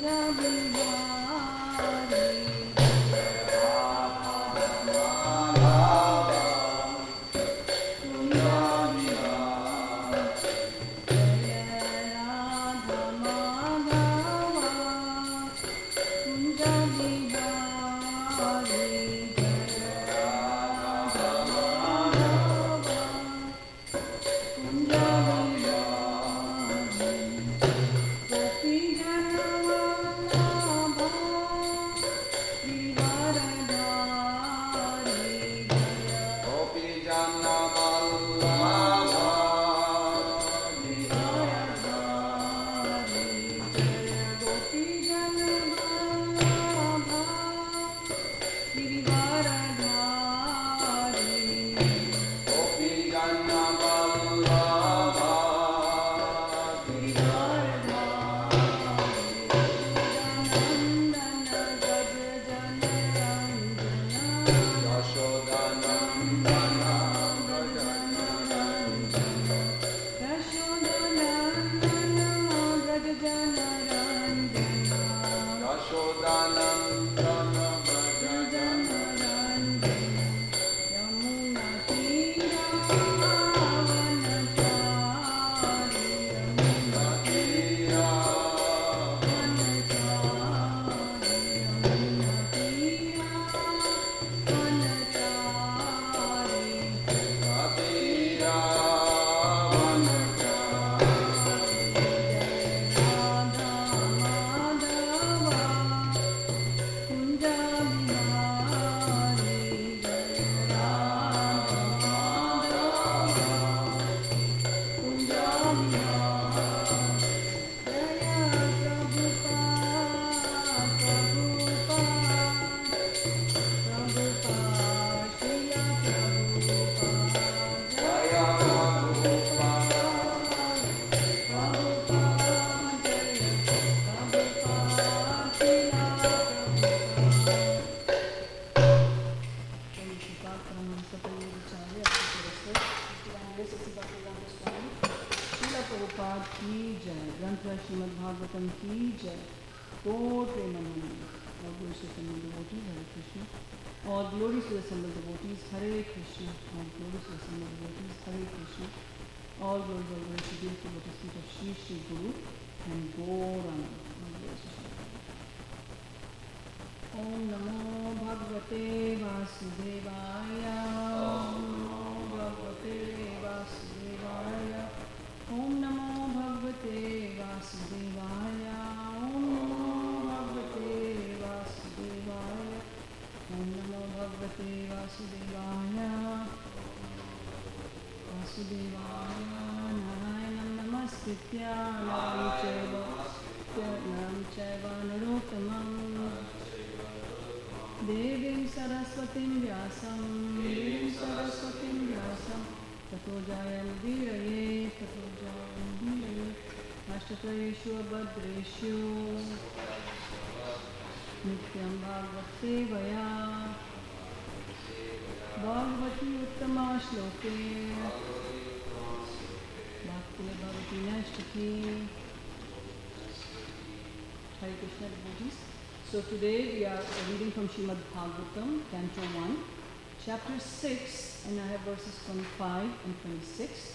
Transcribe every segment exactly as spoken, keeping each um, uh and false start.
So today we are reading from Srimad Bhagavatam, Canto one, Chapter six, and I have verses twenty-five and twenty-six.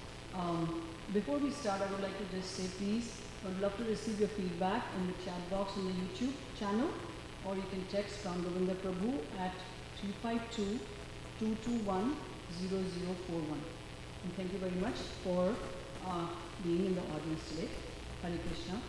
Um, before we start, I would like to just say, please, I would love to receive your feedback in the chat box on the YouTube channel, or you can text Ram Govinda Prabhu at three five two, two two one, zero zero four one. And thank you very much for uh, being in the audience today. Hare Krishna.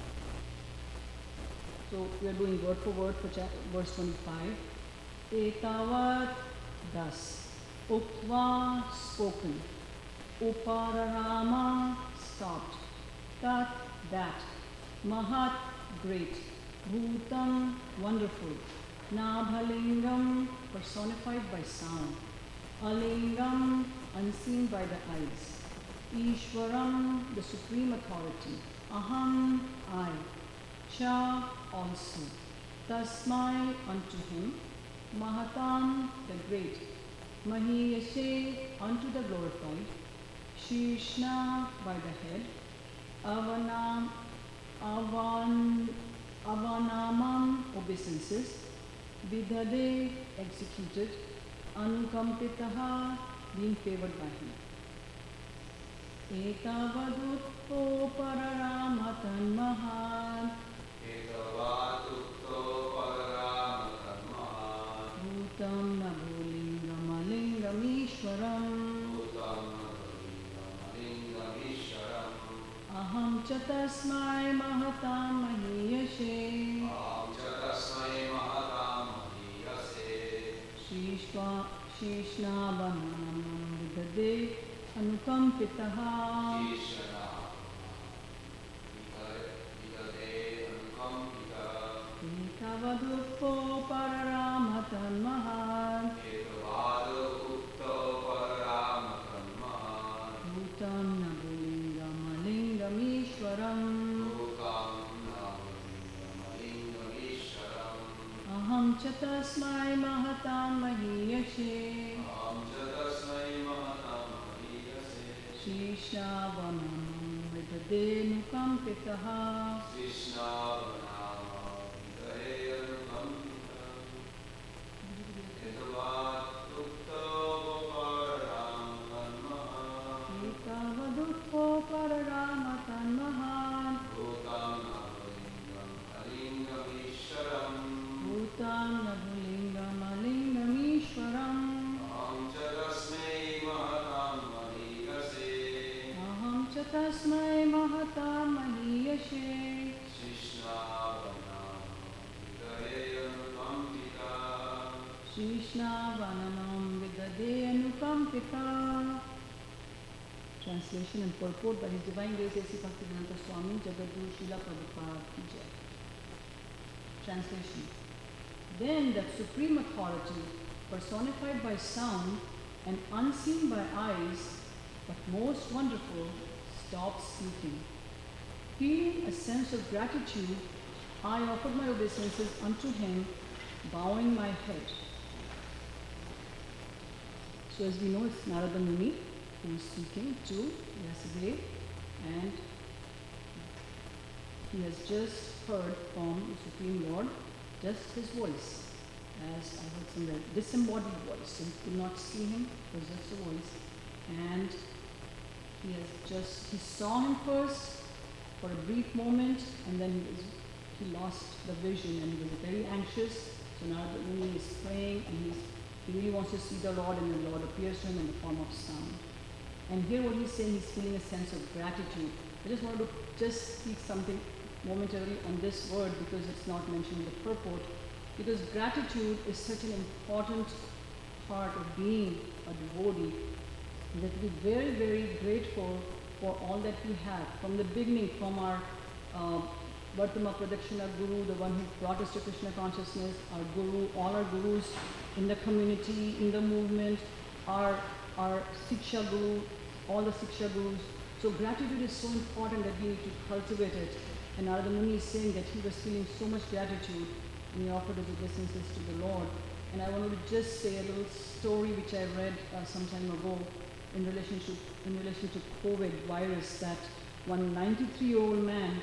So we are doing word for word for verse twenty-five. Etavat das, uktva spoken, upararama stopped, tat that, mahat great, bhutam wonderful, nabhalingam personified by sound, alingam unseen by the eyes, Ishwaram the supreme authority, aham I, cha also, tasmai unto him, mahatam the great, mahiyashe unto the glorified, shishna by the head, avanam avan avanamam, obeisances, vidade, executed, anukampitaha, being favored by him. Etavadutto pararamatan mahan, Etavadutto pararamatan mahan, bhutam nabulingam alingam ishwaram, bhutam nabulingam alingam ishwaram, aham cha tasmai mahatam mahiyashe, aham cha tasmai mahatam mahiyase, shishva shishnavanam vidade anukampitaha, Shishana vidade anukampita, etavadutto pararamatan mahan, Etavadutto pararamatan mahan, bhutam nabulingam alingam ishwaram, bhutam nabulingam alingam ishwaram, aham cha tasmai mahatam mahiyashe, aham cha tasmai mahatam mahiyase, shishnavanam vidade anukampitaha, Krishnavanama vidade anukampita, Etavadutto pararamatan mahan, etavadutto pararamatan mahan, bhutam nabulingam alingam ishwaram, bhutam nabulingam alingam ishwaram, aham cha tasmai mahatam mahiyase, aham cha tasmai mahatam mahiyashe, Krishnavanama vidade anukampita, shishnavanam vidade anukampita. Translation and purport by His Divine Grace A C Bhaktivedanta Swami Jagadguru Srila Prabhupada Ki Jai. Translation. Then that supreme authority, personified by sound and unseen by eyes, but most wonderful, stopped speaking. Feeling a sense of gratitude, I offered my obeisances unto him, bowing my head. So as we know, it's Narada Muni who is speaking to Vyasadeva, and he has just heard from the Supreme Lord just his voice, as I heard somewhere, disembodied voice, and could not see him, it was just a voice. And he has just, he saw him first for a brief moment, and then he, was, he lost the vision and he was very anxious. So now the Muni is praying, and he's, he really wants to see the Lord, and the Lord appears to him in the form of sound. And here what he's saying, he's feeling a sense of gratitude. I just wanted to just speak something momentarily on this word because it's not mentioned in the purport. Because gratitude is such an important part of being a devotee, that we be very, very grateful for all that we have. From the beginning, from our uh, Vartama Pradakshina Guru, the one who brought us to Krishna consciousness, our Guru, all our Gurus in the community, in the movement, our, our Siksha Guru, all the Siksha Gurus. So gratitude is so important that we need to cultivate it. And Narada Muni is saying that he was feeling so much gratitude, and he offered his obeisances to the Lord. And I wanted to just say a little story which I read uh, some time ago in relation to in relation to COVID virus, that one ninety-three-year-old man,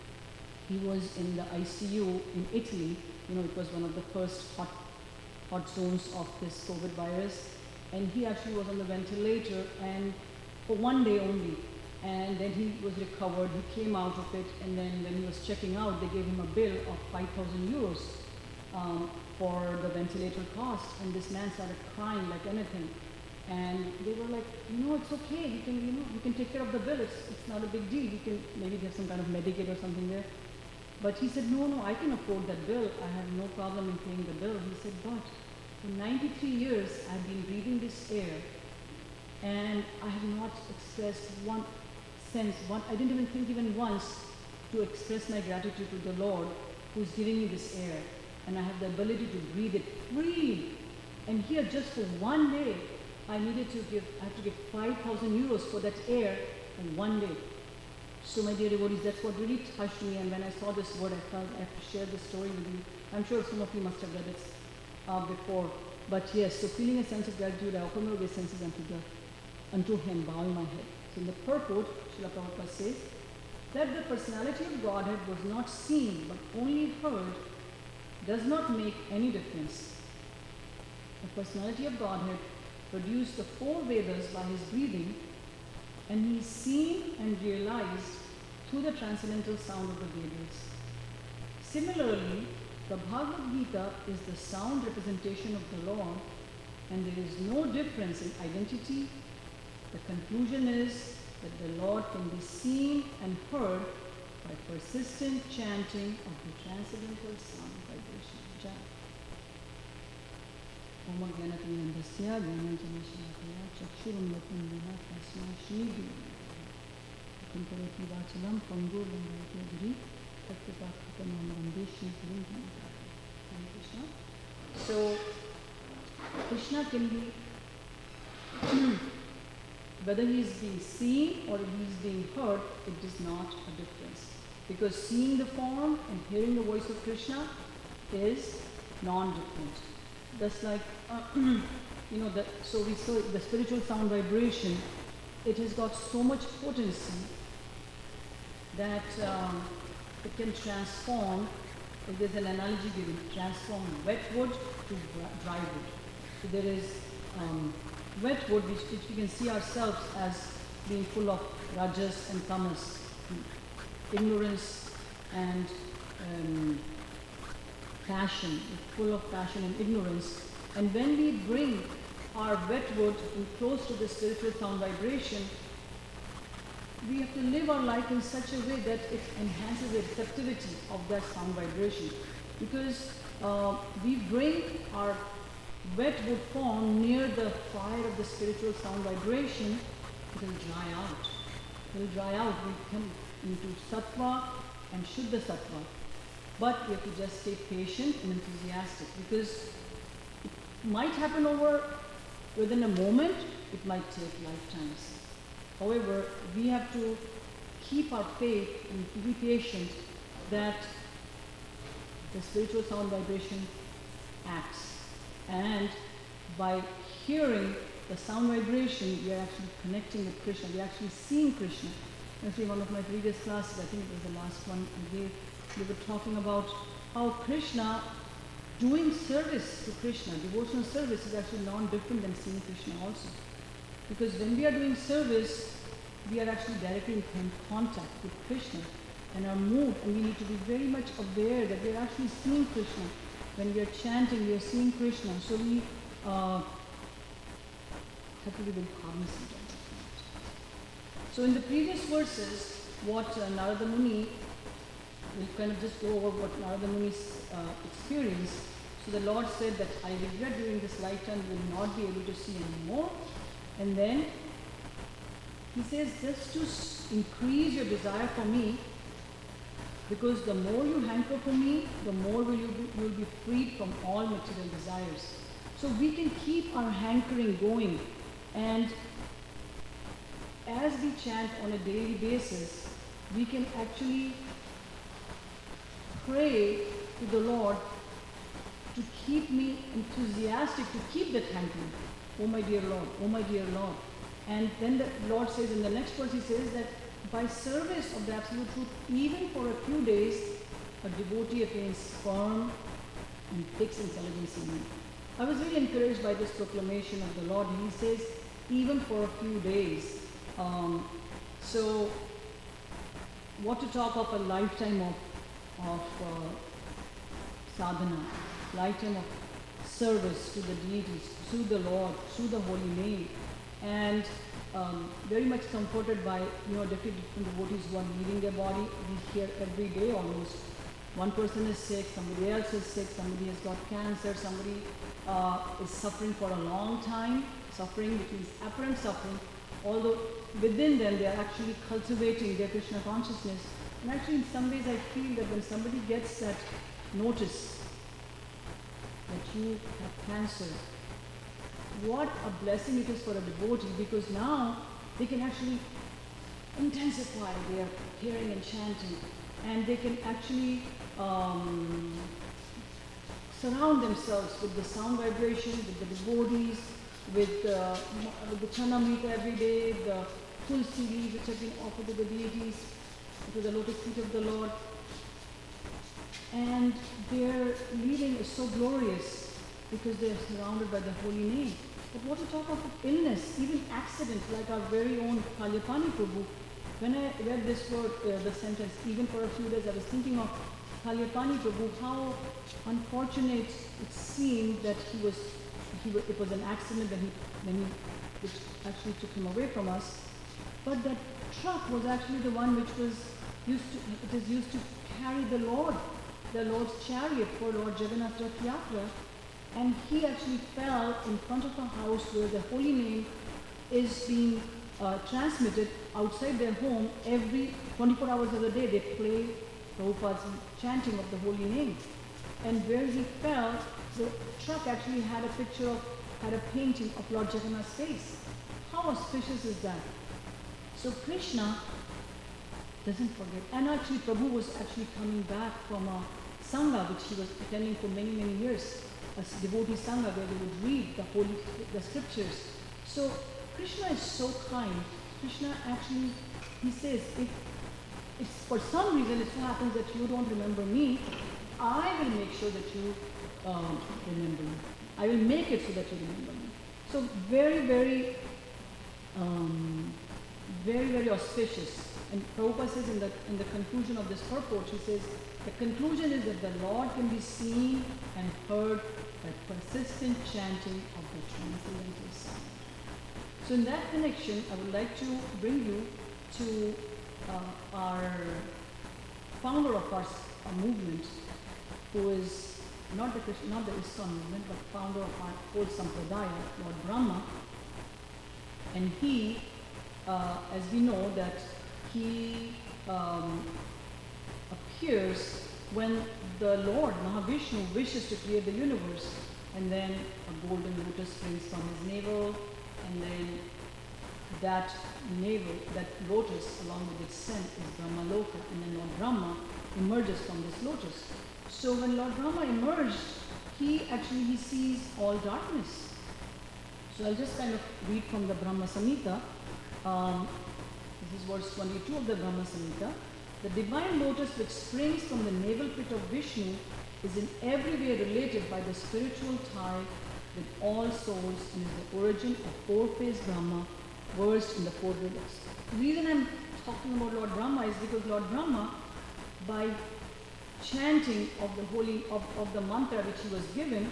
he was in the I C U in Italy. You know, it was one of the first hot hot zones of this COVID virus, and he actually was on the ventilator, and for one day only. And then he was recovered, he came out of it, and then when he was checking out, they gave him a bill of five thousand euros um, for the ventilator cost, and this man started crying like anything. And they were like, no, it's okay, you can, you know, you can take care of the bill, it's, it's not a big deal, you can maybe get some kind of Medicaid or something there. But he said, no, no, I can afford that bill, I have no problem in paying the bill. He said, but for ninety-three years, I've been breathing this air, and I have not expressed one sense, one, I didn't even think even once to express my gratitude to the Lord who's giving me this air, and I have the ability to breathe it freely. And here, just for one day, I needed to give, I had to give five thousand euros for that air in one day. So my dear devotees, that's what really touched me, and when I saw this word, I felt I have to share this story with you. I'm sure some of you must have read it uh, before, but yes, so feeling a sense of gratitude, I offer my obeisances unto, the, unto him, bowing my head. So in the purport, Srila Prabhupada says, That the personality of Godhead was not seen but only heard does not make any difference. The personality of Godhead produced the four Vedas by his breathing, and he is seen and realized through the transcendental sound of the Vedas. Similarly, the Bhagavad Gita is the sound representation of the Lord, and there is no difference in identity. The conclusion is that the Lord can be seen and heard by persistent chanting of the transcendental sound vibration. Jai. Om Jnanatinandasya Jnananjanashalakaya Chakshuramlatam Vina Tasma Shri Kunkarati Vachalam Pangur Vandayate Giri Tattapakritamam Vande Shri Gurum Dhammakaya. Hare Krishna. So, Krishna can be, whether he is being seen or he is being heard, it is not a difference. Because seeing the form and hearing the voice of Krishna is non-different. That's like, uh, you know, the, so we saw the spiritual sound vibration, it has got so much potency that um, it can transform, if there's an analogy given, transform wet wood to dry wood. So there is um, wet wood which, which we can see ourselves as being full of rajas and tamas, ignorance and um, passion, full of passion and ignorance. And when we bring our wet wood in close to the spiritual sound vibration, we have to live our life in such a way that it enhances the receptivity of that sound vibration. Because uh, we bring our wet wood form near the fire of the spiritual sound vibration, it will dry out. It will dry out. We come into sattva and shuddha sattva. But we have to just stay patient and enthusiastic, because it might happen over within a moment, it might take lifetimes. However, we have to keep our faith and be patient that the spiritual sound vibration acts. And by hearing the sound vibration, we are actually connecting with Krishna. We are actually seeing Krishna. Actually, one of my previous classes, I think it was the last one I gave, we were talking about how Krishna, doing service to Krishna, devotional service, is actually non-different than seeing Krishna also. Because when we are doing service, we are actually directly in contact with Krishna and our mood, and we need to be very much aware that we are actually seeing Krishna. When we are chanting, we are seeing Krishna. So we uh, have to be very cognizant of that. So in the previous verses, what uh, Narada Muni, we'll kind of just go over what Narada Muni's uh, experienced. So the Lord said that I regret during this lifetime you will not be able to see anymore. And then he says, just to s- increase your desire for me, because the more you hanker for me, the more will you be, you'll be freed from all material desires. So we can keep our hankering going, and as we chant on a daily basis, we can actually pray to the Lord to keep me enthusiastic, to keep that hankering. Oh my dear Lord, oh my dear Lord. And then the Lord says in the next verse, he says that by service of the Absolute Truth, even for a few days, a devotee attains firm and fixed intelligence in me. I was really encouraged by this proclamation of the Lord. He says, even for a few days. Um, so, what to talk of a lifetime of, of uh, sadhana, lifetime of service to the deities, to the Lord, to the holy name. And um, very much comforted by, you know, different, different devotees who are leaving their body. We hear every day almost. One person is sick, somebody else is sick, somebody has got cancer, somebody uh, is suffering for a long time, suffering which means apparent suffering, although within them they are actually cultivating their Krishna consciousness. And actually in some ways I feel that when somebody gets that notice that you have cancer, what a blessing it is for a devotee, because now they can actually intensify their hearing and chanting, and they can actually um, surround themselves with the sound vibration, with the devotees, with, uh, with the chanamrita every day, the tulsi leaves which have been offered to the deities. to the lotus feet of the Lord. And their leading is so glorious because they are surrounded by the holy name. But what to talk of illness, even accidents, like our very own Kalyapani Prabhu. When I read this word, uh, the sentence, even for a few days, I was thinking of Kalyapani Prabhu, how unfortunate it seemed that he was, he was it was an accident when he, when he, which actually took him away from us. But that truck was actually the one which was used to, it is used to carry the Lord, the Lord's chariot for Lord Jagannath Rath Yatra. And he actually fell in front of a house where the holy name is being uh, transmitted outside their home. Every twenty-four hours of the day they play Prabhupada's chanting of the holy name. And where he fell, the truck actually had a picture of, had a painting of Lord Jagannath's face. How auspicious is that? So Krishna doesn't forget. And actually Prabhu was actually coming back from a Sangha which he was attending for many, many years. A devotee Sangha where they would read the holy, the scriptures. So Krishna is so kind. Krishna actually, he says, if, if for some reason it so happens that you don't remember me, I will make sure that you um, remember me. I will make it so that you remember me. So very, very, um, very, very auspicious. And Prabhupada says in the, in the conclusion of this purport, he says, the conclusion is that the Lord can be seen and heard by persistent chanting of the transcendental sound. So in that connection, I would like to bring you to uh, our founder of our, our movement, who is not the Krishna, not the ISKCON movement, but founder of our whole Sampradaya, Lord Brahma. And he, uh, as we know, that he um, appears when the Lord Mahavishnu wishes to create the universe, and then a golden lotus springs from his navel, and then that navel, that lotus along with its scent is Brahmaloka, and then Lord Brahma emerges from this lotus. So when Lord Brahma emerged, he actually he sees all darkness. So I'll just kind of read from the Brahma Samhita. Um, this is verse twenty-two of the Brahma Samhita. The divine lotus which springs from the navel pit of Vishnu is in every way related by the spiritual tie with all souls and is the origin of four-phase Brahma versed in the four Vedas. The reason I'm talking about Lord Brahma is because Lord Brahma, by chanting of the holy of, of the mantra which he was given,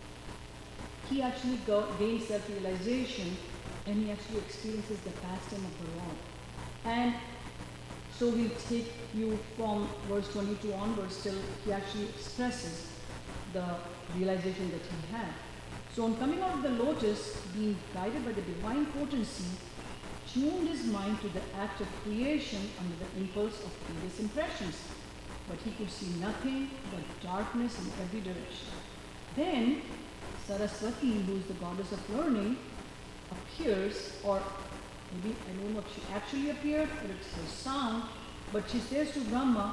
he actually got, gained self-realization, and he actually experiences the pastime of the Lord. And so we'll take you from verse twenty-two onwards till he actually expresses the realization that he had. So on coming out of the lotus, being guided by the divine potency, tuned his mind to the act of creation under the impulse of previous impressions. But he could see nothing but darkness in every direction. Then Saraswati, who is the goddess of learning, appears, or maybe, I don't know if she actually appeared, or it's her sound, but she says to Brahma,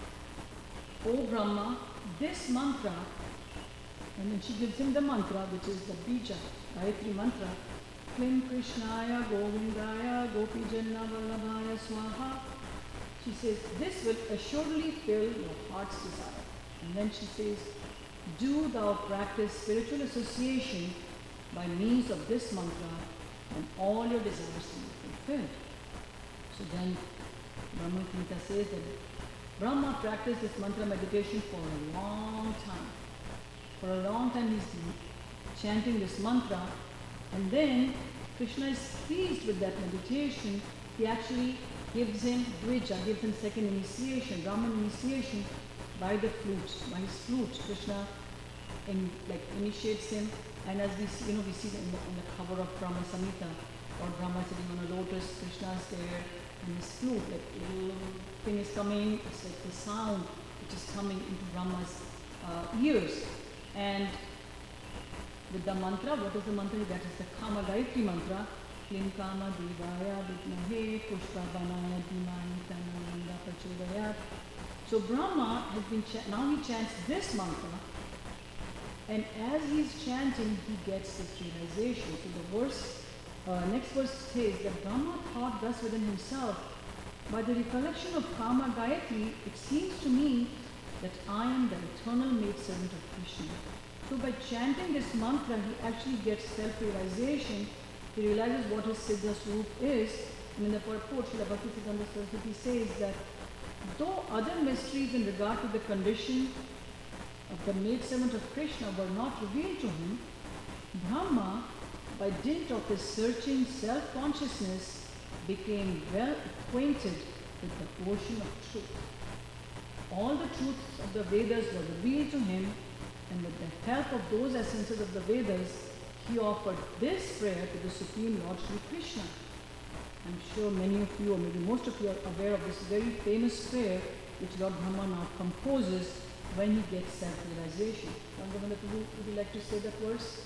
O Brahma, this mantra, and then she gives him the mantra, which is the Bija, Gayatri mantra, Klim Krishnaya Govindaya Gopijanna Vallabhaya Swaha. She says, this will assuredly fill your heart's desire. And then she says, do thou practice spiritual association by means of this mantra, and all your desires will be fulfilled. So then Brahma Samhita says that Brahma practiced this mantra meditation for a long time. For a long time he's chanting this mantra, and then Krishna is pleased with that meditation. He actually gives him Dvija, gives him second initiation, Brahman initiation by the flute, by his flute. Krishna in, like initiates him, and as we see, you know, we see in the, in the cover of Brahma Samhita, or Brahma sitting on a lotus, Krishna is there, and his flute, like little thing is coming, it's like the sound which is coming into Brahma's uh, ears. And with the mantra, what is the mantra? That is the Kama Gayatri mantra. Klim Kama Devaya Vidmahe Pushpa Banaya Dhimani Tananda Prachodayat. So Brahma has been, ch- now he chants this mantra, and as he's chanting, he gets this realization. So the verse, uh, next verse says that Brahma thought thus within himself, By the recollection of Kama Gayatri, it seems to me that I am the eternal maidservant of Krishna. So by chanting this mantra, he actually gets self-realization. He realizes what his Siddha Swarup is. And in the purport, Srila Bhaktisiddhanta Saraswati says that though other mysteries in regard to the condition of the maidservant of Krishna were not revealed to him, Brahma, by dint of his searching self-consciousness, became well acquainted with the ocean of truth. All the truths of the Vedas were revealed to him, and with the help of those essences of the Vedas, he offered this prayer to the Supreme Lord Sri Krishna. I'm sure many of you, or maybe most of you, are aware of this very famous prayer which Lord Brahma now composes when he gets self-realization. Rangavanda, would you like to say that verse?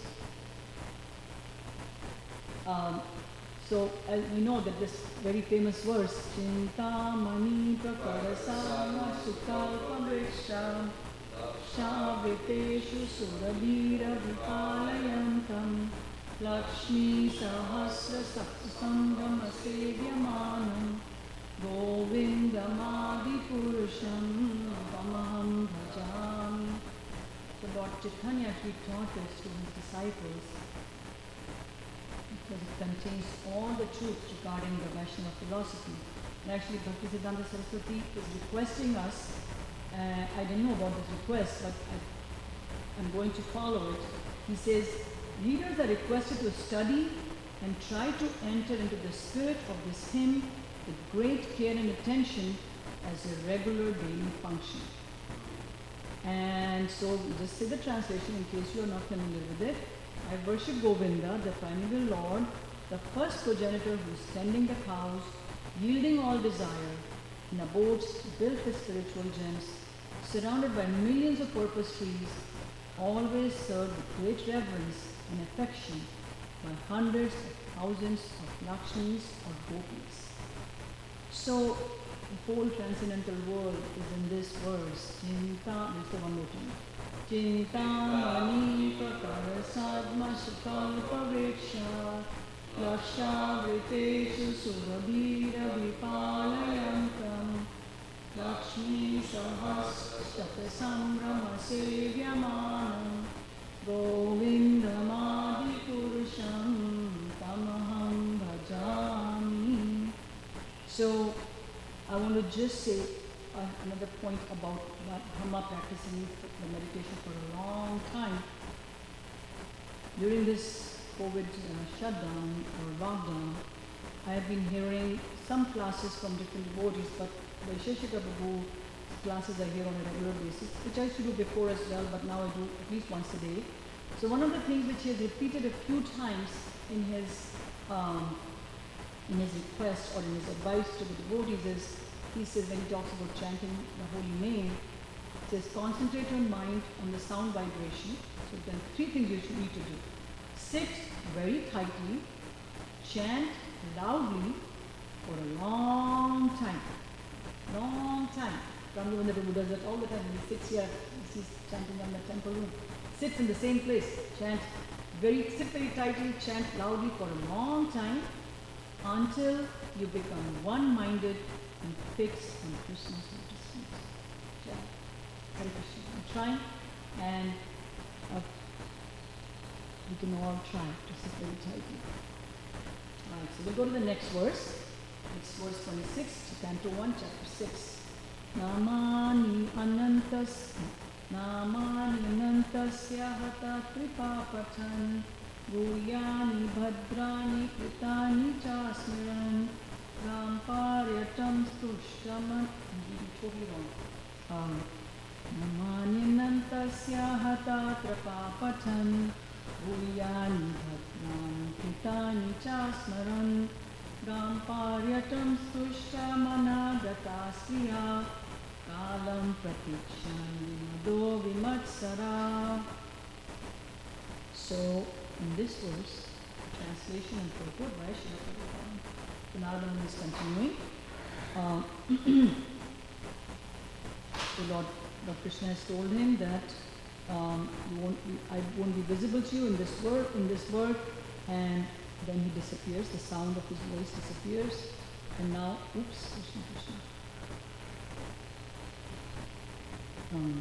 Um, so as we know that this very famous verse, Chintamani Prakarasama Sukalpavesha Shavriteshu Surabhira Vipalayantam Lakshmi Sahasra Satsangama Sevyamanam Govindamadi Purusham Vamaham Bhajami. So Lord Chaitanya actually taught this to his disciples because it contains all the truths regarding the Vaishnava philosophy. And actually Bhaktisiddhanta Saraswati is requesting us, uh, I didn't know about this request, but I, I'm going to follow it. He says, readers are requested to study and try to enter into the spirit of this hymn with great care and attention as a regular daily function. And so we just say the translation in case you are not familiar with it. I worship Govinda, the primeval Lord, the first progenitor who is tending the cows, yielding all desire, in abodes built with spiritual gems, surrounded by millions of purpose trees, always served with great reverence and affection by hundreds of thousands of Lakshmis or Gopis. So the whole transcendental world is in this verse. Chinta, let's go one more time. Chintamani prakara sadma sukalpa veksha Lakshavriteshu surabhira vipalayantam Lakshmi sahasrata sambrama sevyamanam Govindamadi purusham tamaham bhajami. So I want to just say uh, another point about Brahma practicing the meditation for a long time. During this COVID uh, shutdown or lockdown, I have been hearing some classes from different devotees, but Vaisheshika Prabhu's classes I hear on a regular basis, which I used to do before as well, but now I do at least once a day. So one of the things which he has repeated a few times in his um, in his request or in his advice to the devotees is, he says when he talks about chanting the holy name, he says concentrate your mind on the sound vibration. So then three things you should need to do. Sit very tightly, chant loudly for a long time. Long time. Rangavanda Prabhu does that all the time. When he sits here, he's chanting on the temple room. Sits in the same place, chant very, sit very tightly, chant loudly for a long time until you become one-minded and fixed on Krishna's lotus feet. Hare Krishna. I'm trying, and uh, we can all try to sit very tightly. Alright, so we'll go to the next verse. It's verse twenty-six, Canto one, chapter six. Namani anantas, namani anantasya hata kripa patan, Guyani bhadrani kritani chasmiran, Ramparyatam stushtaman. I'm totally wrong. Um, Namani anantasya hata kripa patan, Guyani bhadrani kritani chasmaran, Ramparyatam stushtamana sriya, Kalam pratikshani madho vimatsara. So, in this verse, the translation and purport by Srila Prabhupada, Narada is continuing. Uh, the Lord, Lord Krishna has told him that um, you won't be, I won't be visible to you in this world, in this world, and then he disappears. The sound of his voice disappears, And now, oops, Krishna, Krishna. Um,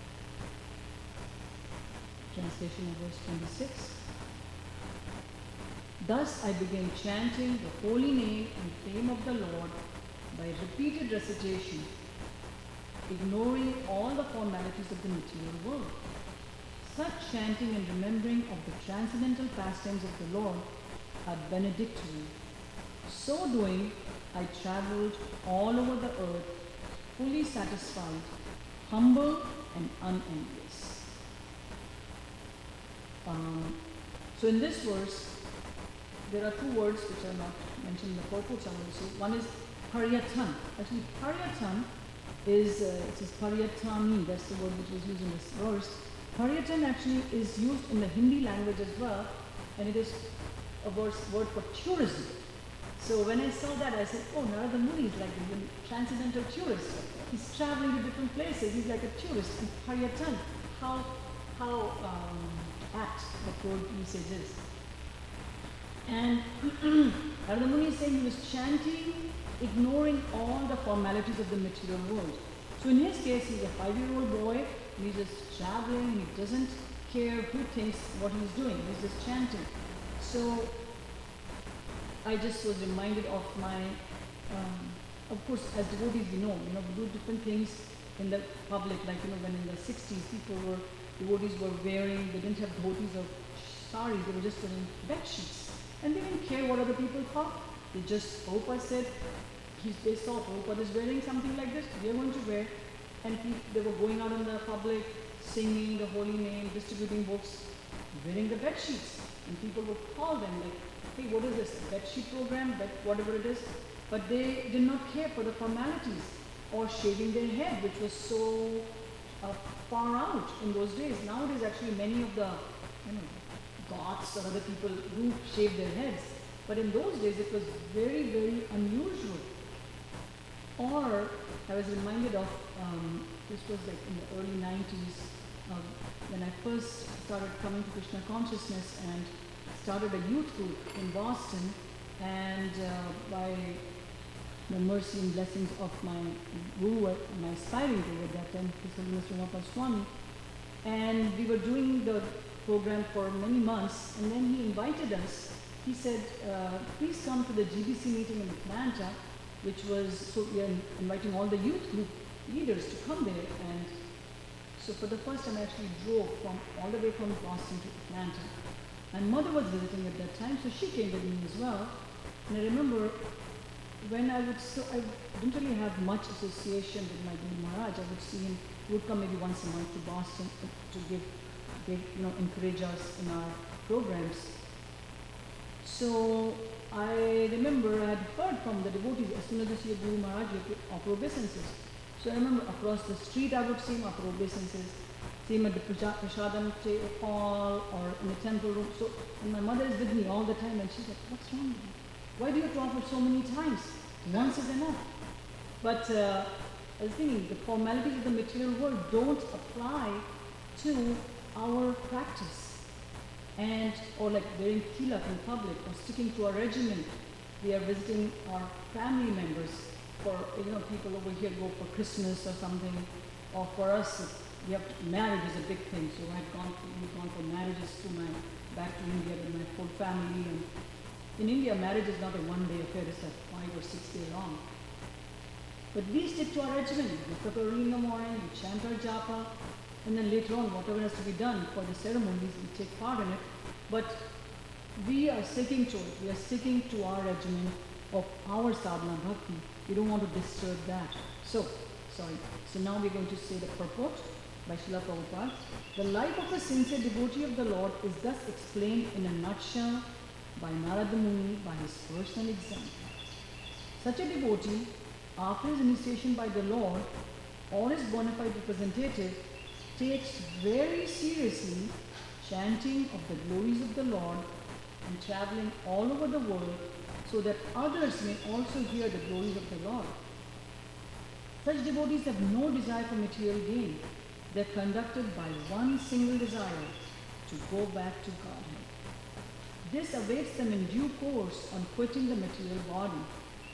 translation of verse twenty-six. Thus I began chanting the holy name and fame of the Lord by repeated recitation, ignoring all the formalities of the material world. Such chanting and remembering of the transcendental pastimes of the Lord are benedictory. So doing, I traveled all over the earth, fully satisfied, humble and unenvious. Um, so in this verse, there are two words which are not mentioned in the purport summary. So one is paryatan. Actually, paryatan is, uh, it says paryatani, that's the word which was used in this verse. Paryatan actually is used in the Hindi language as well, and it is a verse, word for tourism. So when I saw that, I said, oh, Narada Muni is like a transcendental tourist. He's traveling to different places. He's like a tourist. And paryatan, how, how um, apt the word usage is. And Narada Muni is saying he was chanting, ignoring all the formalities of the material world. So in his case, he's a five-year-old boy, and he's just traveling, he doesn't care who thinks what he's doing, he's just chanting. So I just was reminded of my, um, of course, as devotees we know, you know, we do different things in the public, like, you know, when in the sixties people were, devotees were wearing, they didn't have dhotis or saris, they were just wearing bed sheets. And they didn't care what other people thought. They just, Prabhupada said, he, they saw Prabhupada is wearing something like this, we are going to wear. And he, they were going out in the public, singing the holy name, distributing books, wearing the bed sheets. And people would call them like, hey, what is this, bed sheet program, bed, whatever it is. But they did not care for the formalities or shaving their head, which was so uh, far out in those days. Nowadays, actually, many of the, you know, goths or other people do shave their heads. But in those days, it was very, very unusual. Or, I was reminded of, um, this was like in the early nineties, uh, when I first started coming to Krishna consciousness and started a youth group in Boston, and uh, by the mercy and blessings of my guru, my aspiring guru at that time, His Holiness Ramapal Swami, and we were doing the program for many months, and then he invited us. He said, uh, please come to the G B C meeting in Atlanta, which was, so we are inviting all the youth group leaders to come there. And so for the first time I actually drove from all the way from Boston to Atlanta. My mother was visiting at that time, so she came with me as well. And I remember when I would, so I didn't really have much association with my Guru Maharaj. I would see him, he would come maybe once a month to Boston to give, give, you know, encourage us in our programs. So I remember I had heard from the devotees, as soon as you see a Guru Maharaj, you have to offer obeisances. So I remember across the street I would see him offer obeisances, see him at the Prashadam hall or in the temple room. So, and my mother is with me all the time, and she's like, what's wrong with you? Why do you have to offer so many times? Once is enough. But uh, I was thinking, the formalities of the material world don't apply to our practice. And, or like wearing tilak in public, or sticking to our regimen. We are visiting our family members, for, you know, people over here go for Christmas or something, or for us, we have to, marriage is a big thing. So I've gone, we've gone for marriages to my, back to India with my full family. And in India, marriage is not a one-day affair, it's like five or six days long. But we stick to our regimen. We wake up early in the morning, we chant our japa, and then later on, whatever has to be done for the ceremonies, we take part in it. But we are sticking to it. We are sticking to our regimen of our sadhana bhakti. We don't want to disturb that. So, sorry. So now we're going to say the purport by Srila Prabhupada. The life of a sincere devotee of the Lord is thus explained in a nutshell by Narada Muni by his personal example. Such a devotee, after his initiation by the Lord, or his bona fide representative, takes very seriously chanting of the glories of the Lord and traveling all over the world so that others may also hear the glories of the Lord. Such devotees have no desire for material gain. They are conducted by one single desire, to go back to Godhead. This awaits them in due course on quitting the material body.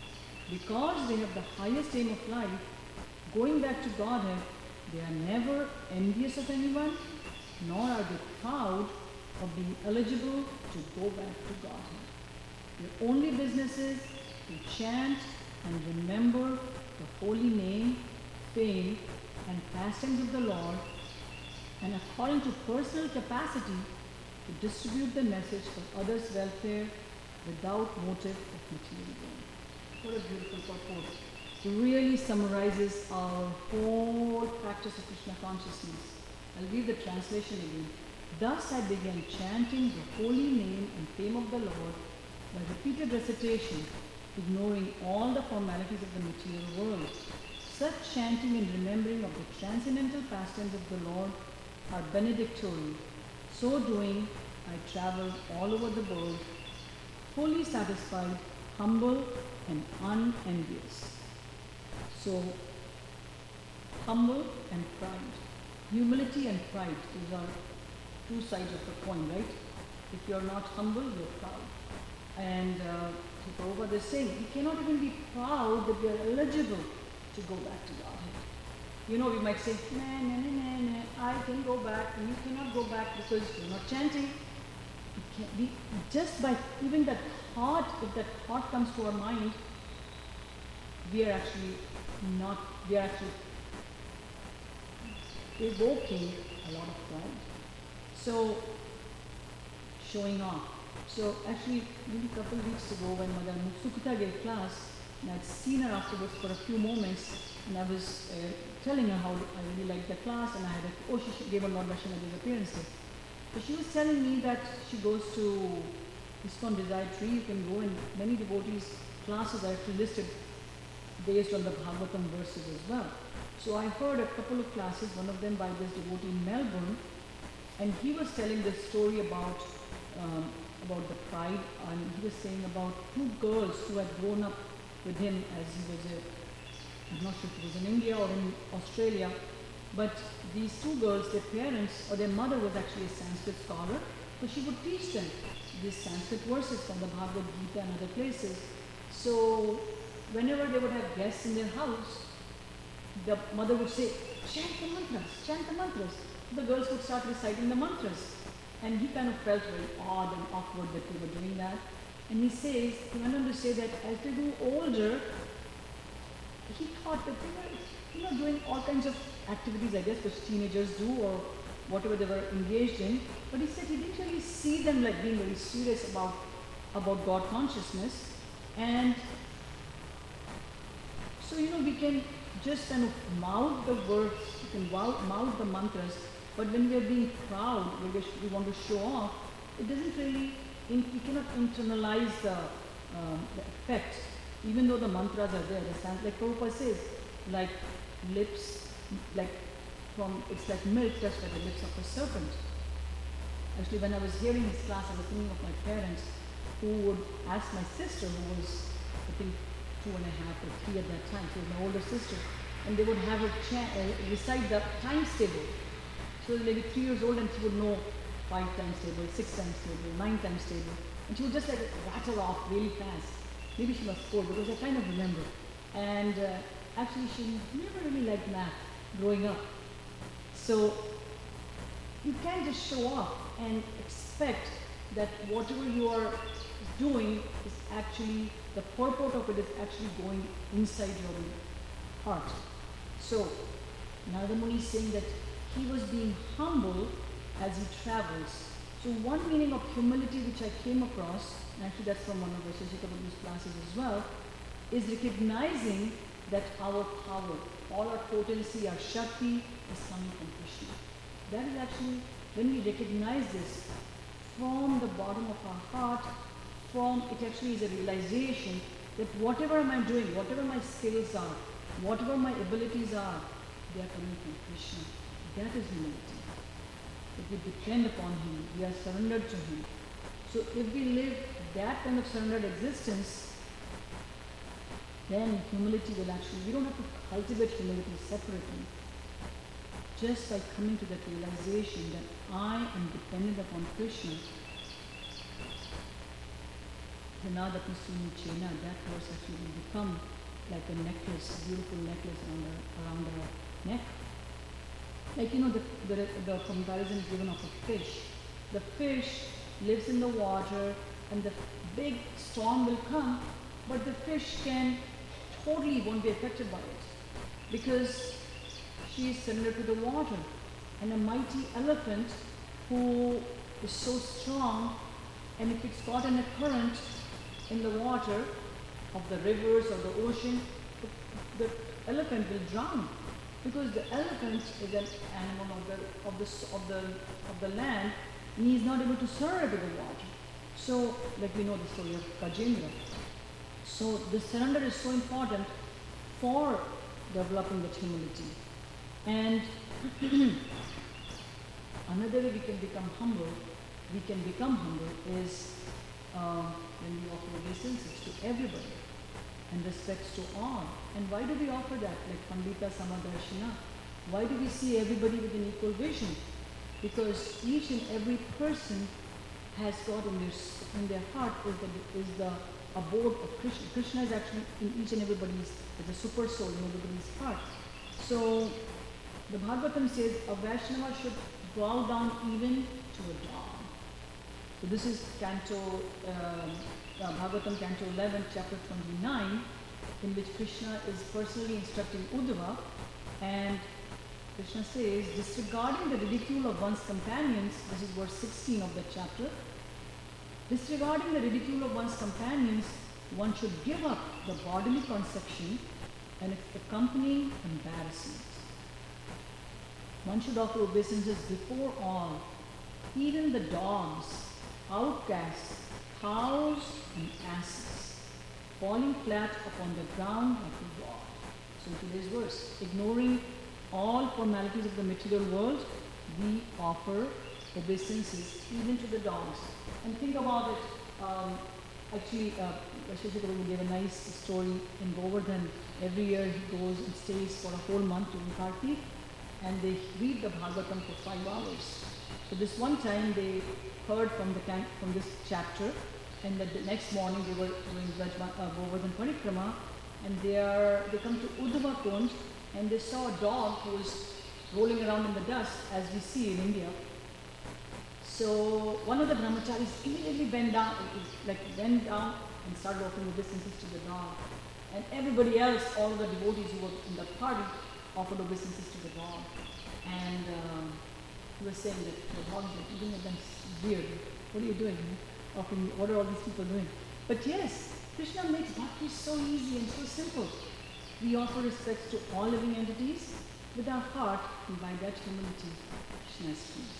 Because they have the highest aim of life, going back to Godhead, they are never envious of anyone, nor are they proud of being eligible to go back to Godhead. Their only business is to chant and remember the holy name, fame, and pastimes of the Lord, and according to personal capacity, to distribute the message for others' welfare without motive of material gain. What a beautiful purport. It really summarizes our whole practice of Krishna consciousness. I'll read the translation again. Thus I began chanting the holy name and fame of the Lord by repeated recitation, ignoring all the formalities of the material world. Such chanting and remembering of the transcendental pastimes of the Lord are benedictory. So doing, I traveled all over the world, fully satisfied, humble, and unenvious. So, humble and pride. Humility and pride, these are two sides of the coin, right? If you're not humble, you're proud. And uh, so Prabhupada is saying, we cannot even be proud that we are eligible to go back to Godhead. You know, we might say, nah, nah, nah, nah, nah, I can go back, and you cannot go back because you're not chanting. It can be, just by even that thought, if that thought comes to our mind, we are actually not, we are actually evoking a lot of pride. So, showing off. So actually, maybe a couple of weeks ago when Madam Sukita gave class, and I'd seen her afterwards for a few moments, and I was uh, telling her how I really liked the class, and I had a, oh, she gave a Lord Vaishnava's appearance day. So she was telling me that she goes to ISKCON Desire Tree, you can go, and many devotees' classes are actually listed based on the Bhagavatam verses as well. So I heard a couple of classes, one of them by this devotee in Melbourne, and he was telling this story about um, about the pride, and he was saying about two girls who had grown up with him as he was a, I'm not sure if it was in India or in Australia, but these two girls, their parents or their mother was actually a Sanskrit scholar, so she would teach them these Sanskrit verses from the Bhagavad Gita and other places. So whenever they would have guests in their house, the mother would say, chant the mantras, chant the mantras. The girls would start reciting the mantras. And he kind of felt very odd and awkward that they were doing that. And he says, he went on to say that as they grew older, he thought that they were, you know, doing all kinds of activities, I guess, which teenagers do or whatever they were engaged in. But he said he didn't really see them like being very serious about, about God consciousness. And so, you know, we can just kind of mouth the words, we can mouth the mantras, but when we are being proud, when we want to show off, it doesn't really, in, we cannot internalize the, um, the effect, even though the mantras are there. The sound, like Prabhupada says, like lips, like from, it's like milk just by the lips of a serpent. Actually, when I was hearing his class, I was thinking of my parents who would ask my sister, who was, I think, two and a half or three at that time, she was my older sister, and they would have her cha- uh, recite the times table. So maybe three years old and she would know five times table, six times table, nine times table. And she would just like rattle off really fast. Maybe she was four because I kind of remember. And uh, actually she never really liked math growing up. So you can't just show off and expect that whatever you are doing is actually, the purport of it is actually going inside your heart. So Narada Muni is saying that he was being humble as he travels. So one meaning of humility which I came across, and actually that's from one of the Shashika Babu's classes as well, is recognizing that our power, all our potency, our Shakti is coming from Krishna. That is actually, when we recognize this from the bottom of our heart, from, it actually is a realization that whatever am I doing, whatever my skills are, whatever my abilities are, they are coming from Krishna. That is humility. If we depend upon Him, we are surrendered to Him. So if we live that kind of surrendered existence, then humility will actually, we don't have to cultivate humility separately. Just by coming to that realization that I am dependent upon Krishna, Pranadapi Suni Chena, that verse actually will become like a necklace, a beautiful necklace around her, around her neck. Like, you know, the, the, the comparison given of a fish. The fish lives in the water and the big storm will come, but the fish can totally won't be affected by it because she is similar to the water. And a mighty elephant who is so strong, and if it's caught in a current in the water of the rivers or the ocean, the, the elephant will drown. Because the elephant is an animal of the of the of the of the land, and he is not able to surrender to the water. So, like we know the story of Gajendra. So, the surrender is so important for developing that humility. And another way we can become humble, we can become humble is uh, when we offer obeisances to everybody and respects to all. And why do we offer that? Like Pandita Samadarshina. Why do we see everybody with an equal vision? Because each and every person has got in their, in their heart is the, is the abode of Krishna. Krishna is actually in each and everybody's, is a super soul in everybody's heart. So the Bhagavatam says a Vaishnava should bow down even to a dog. So this is Canto, uh, uh, Bhagavatam Canto eleven, chapter twenty-nine, in which Krishna is personally instructing Uddhava, and Krishna says, disregarding the ridicule of one's companions, this is verse sixteen of that chapter, disregarding the ridicule of one's companions, one should give up the bodily conception and its accompanying embarrassment. One should offer obeisances before all, even the dogs, outcasts, cows and asses, falling flat upon the ground like a rod. So today's verse, ignoring all formalities of the material world, we offer obeisances even to the dogs. And think about it, um, actually, uh, Rashid Prabhu gave a nice story in Govardhan. Every year he goes and stays for a whole month during Kartik, and they read the Bhagavatam for five hours. So this one time they heard from the from this chapter, and the next morning they were doing Rajma, uh, Govardhan Parikrama, and they are they come to Uddhava Kund, and they saw a dog who was rolling around in the dust, as we see in India. So one of the brahmacharis immediately bent down, like bent down and started offering obeisances to the dog. And everybody else, all of the devotees who were in the party, offered obeisances to the dog. And um, he was saying that the dog is looking at them weird. What are you doing? Offering, what are all these people doing? But yes, Krishna makes bhakti so easy and so simple. We offer respects to all living entities with our heart, and by that humility, Krishna is pleased.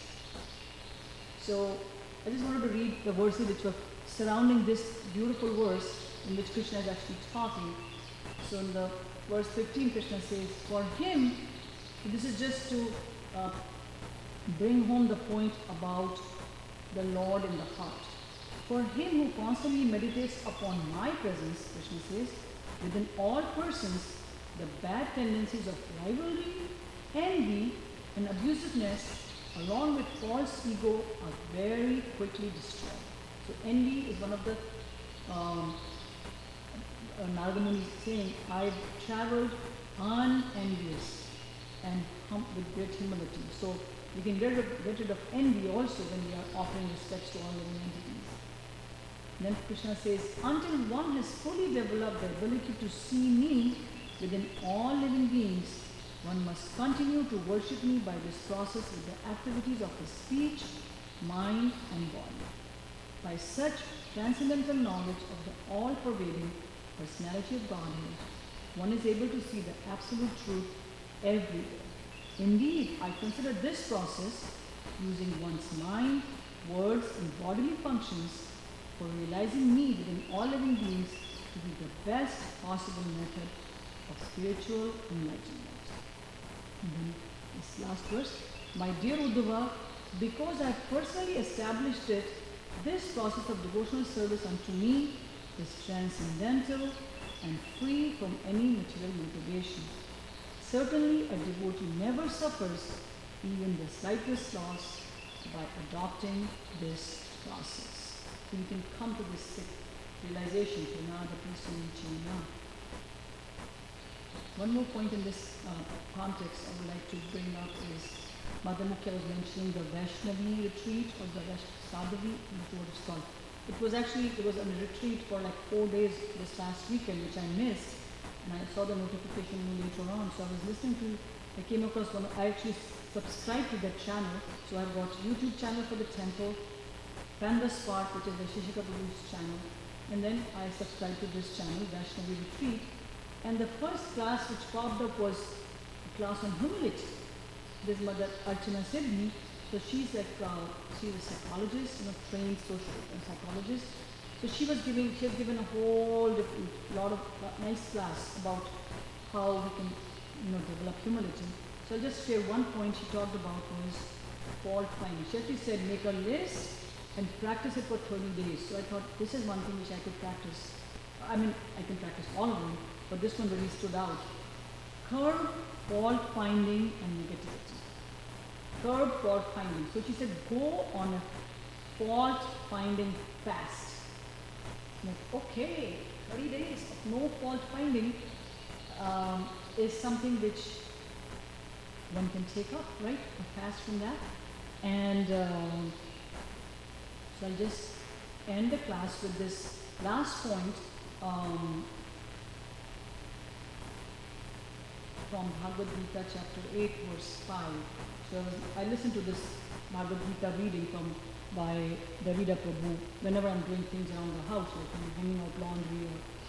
So, I just wanted to read the verses which were surrounding this beautiful verse in which Krishna is actually talking. So, in the verse fifteen, Krishna says, for him, this is just to uh, bring home the point about the Lord in the heart. For him who constantly meditates upon my presence, Krishna says, within all persons, the bad tendencies of rivalry, envy, and abusiveness, along with false ego, are very quickly destroyed. So envy is one of the, um, uh, Narada Muni is saying, I've traveled unenvious and hum- with great humility. So we can get rid, of, get rid of envy also when we are offering respects to all living entities. Then Krishna says, until one has fully developed the ability to see me within all living beings, one must continue to worship me by this process with the activities of his speech, mind and body. By such transcendental knowledge of the all-pervading personality of Godhead, one is able to see the absolute truth everywhere. Indeed, I consider this process, using one's mind, words and bodily functions for realizing me within all living beings, to be the best possible method of spiritual enlightenment. And then this last verse, my dear Uddhava, because I have personally established it, this process of devotional service unto me is transcendental and free from any material motivation. Certainly a devotee never suffers even the slightest loss by adopting this process. So you can come to this realization, Pranada Prisunichina. one more point in this uh, context I would like to bring up is Mother Mukhya was mentioning the Vaishnavi retreat or the Vash- Sadhavi, I'm not sure what it's called. It was actually, it was a retreat for like four days this last weekend, which I missed. And I saw the notification later on, so I was listening to, I came across one, I actually subscribed to that channel. So I've got YouTube channel for the temple, Canvas Park, which is the Shishika Prabhu's channel. And then I subscribed to this channel, Vaishnavi Retreat. And the first class which popped up was a class on humility. This Mother Archana Sidney, so she's like, uh, she's a psychologist, you know, trained social uh, psychologist. So she was giving, she has given a whole different, lot of uh, nice class about how we can, you know, develop humility. So I'll just share one point she talked about was fault finding. She actually said make a list and practice it for thirty days. So I thought this is one thing which I could practice. I mean, I can practice all of them, but this one really stood out. Curb fault finding and negativity. Curb fault finding. So she said go on a fault finding fast. Like, okay, thirty days of no fault finding um, is something which one can take up, right? A fast from that. And um, so I'll just end the class with this last point um, from Bhagavad Gita chapter eight verse five. So I listen to this Bhagavad Gita reading from by Davida Prabhu whenever I'm doing things around the house, like I'm hanging out laundry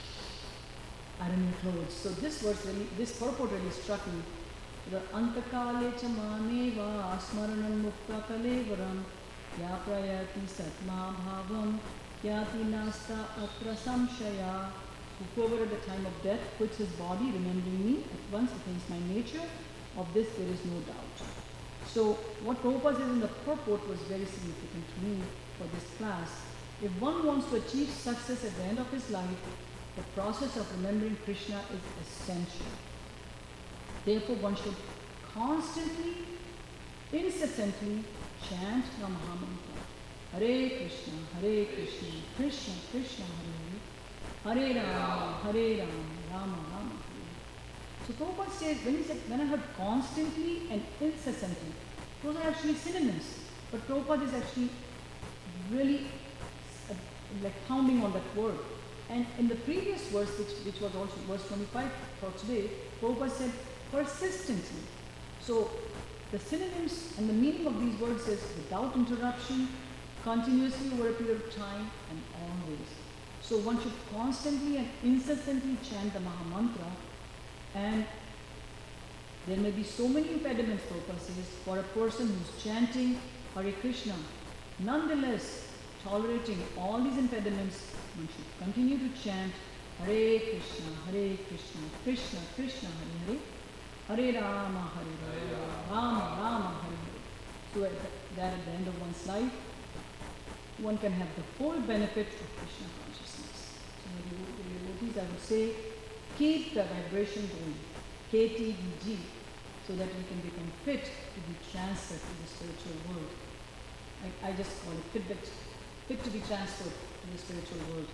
or ironing clothes. So this verse really, this purport really struck me. The antakale cha maneva asmaranam mukta kalevaram ya prayati satma bhavam yati nasta atra samshaya. Whoever at the time of death quits his body, remembering me at once against my nature, of this there is no doubt. So what Prabhupada says in the purport was very significant to me for this class. If one wants to achieve success at the end of his life, the process of remembering Krishna is essential. Therefore, one should constantly, incessantly chant the Mahamantra. Hare Krishna, Hare Krishna, Krishna Krishna, Hare Hare, Hare Rama, Hare Rama, Rama Rama, Hare. So Prabhupada says, when he said, when I heard constantly and incessantly, those are actually synonyms. But Prabhupada is actually really uh, like pounding on that word. And in the previous verse, which, which was also verse twenty-five for today, Prabhupada said persistently. So the synonyms and the meaning of these words is without interruption, continuously over a period of time, and always. So one should constantly and incessantly chant the Mahamantra, and there may be so many impediments, Prabhupada says, for a person who's chanting Hare Krishna. Nonetheless, tolerating all these impediments, one should continue to chant Hare Krishna, Hare Krishna, Krishna Krishna, Hare Hare, Hare Rama, Hare Rama, Rama Rama, Hare Hare. So at the, that at the end of one's life, one can have the full benefit of Krishna consciousness. So the devotees, I would say, keep the vibration going, K T V G, so that we can become fit to be transferred to the spiritual world. I, I just call it fit, fit to be transferred to the spiritual world.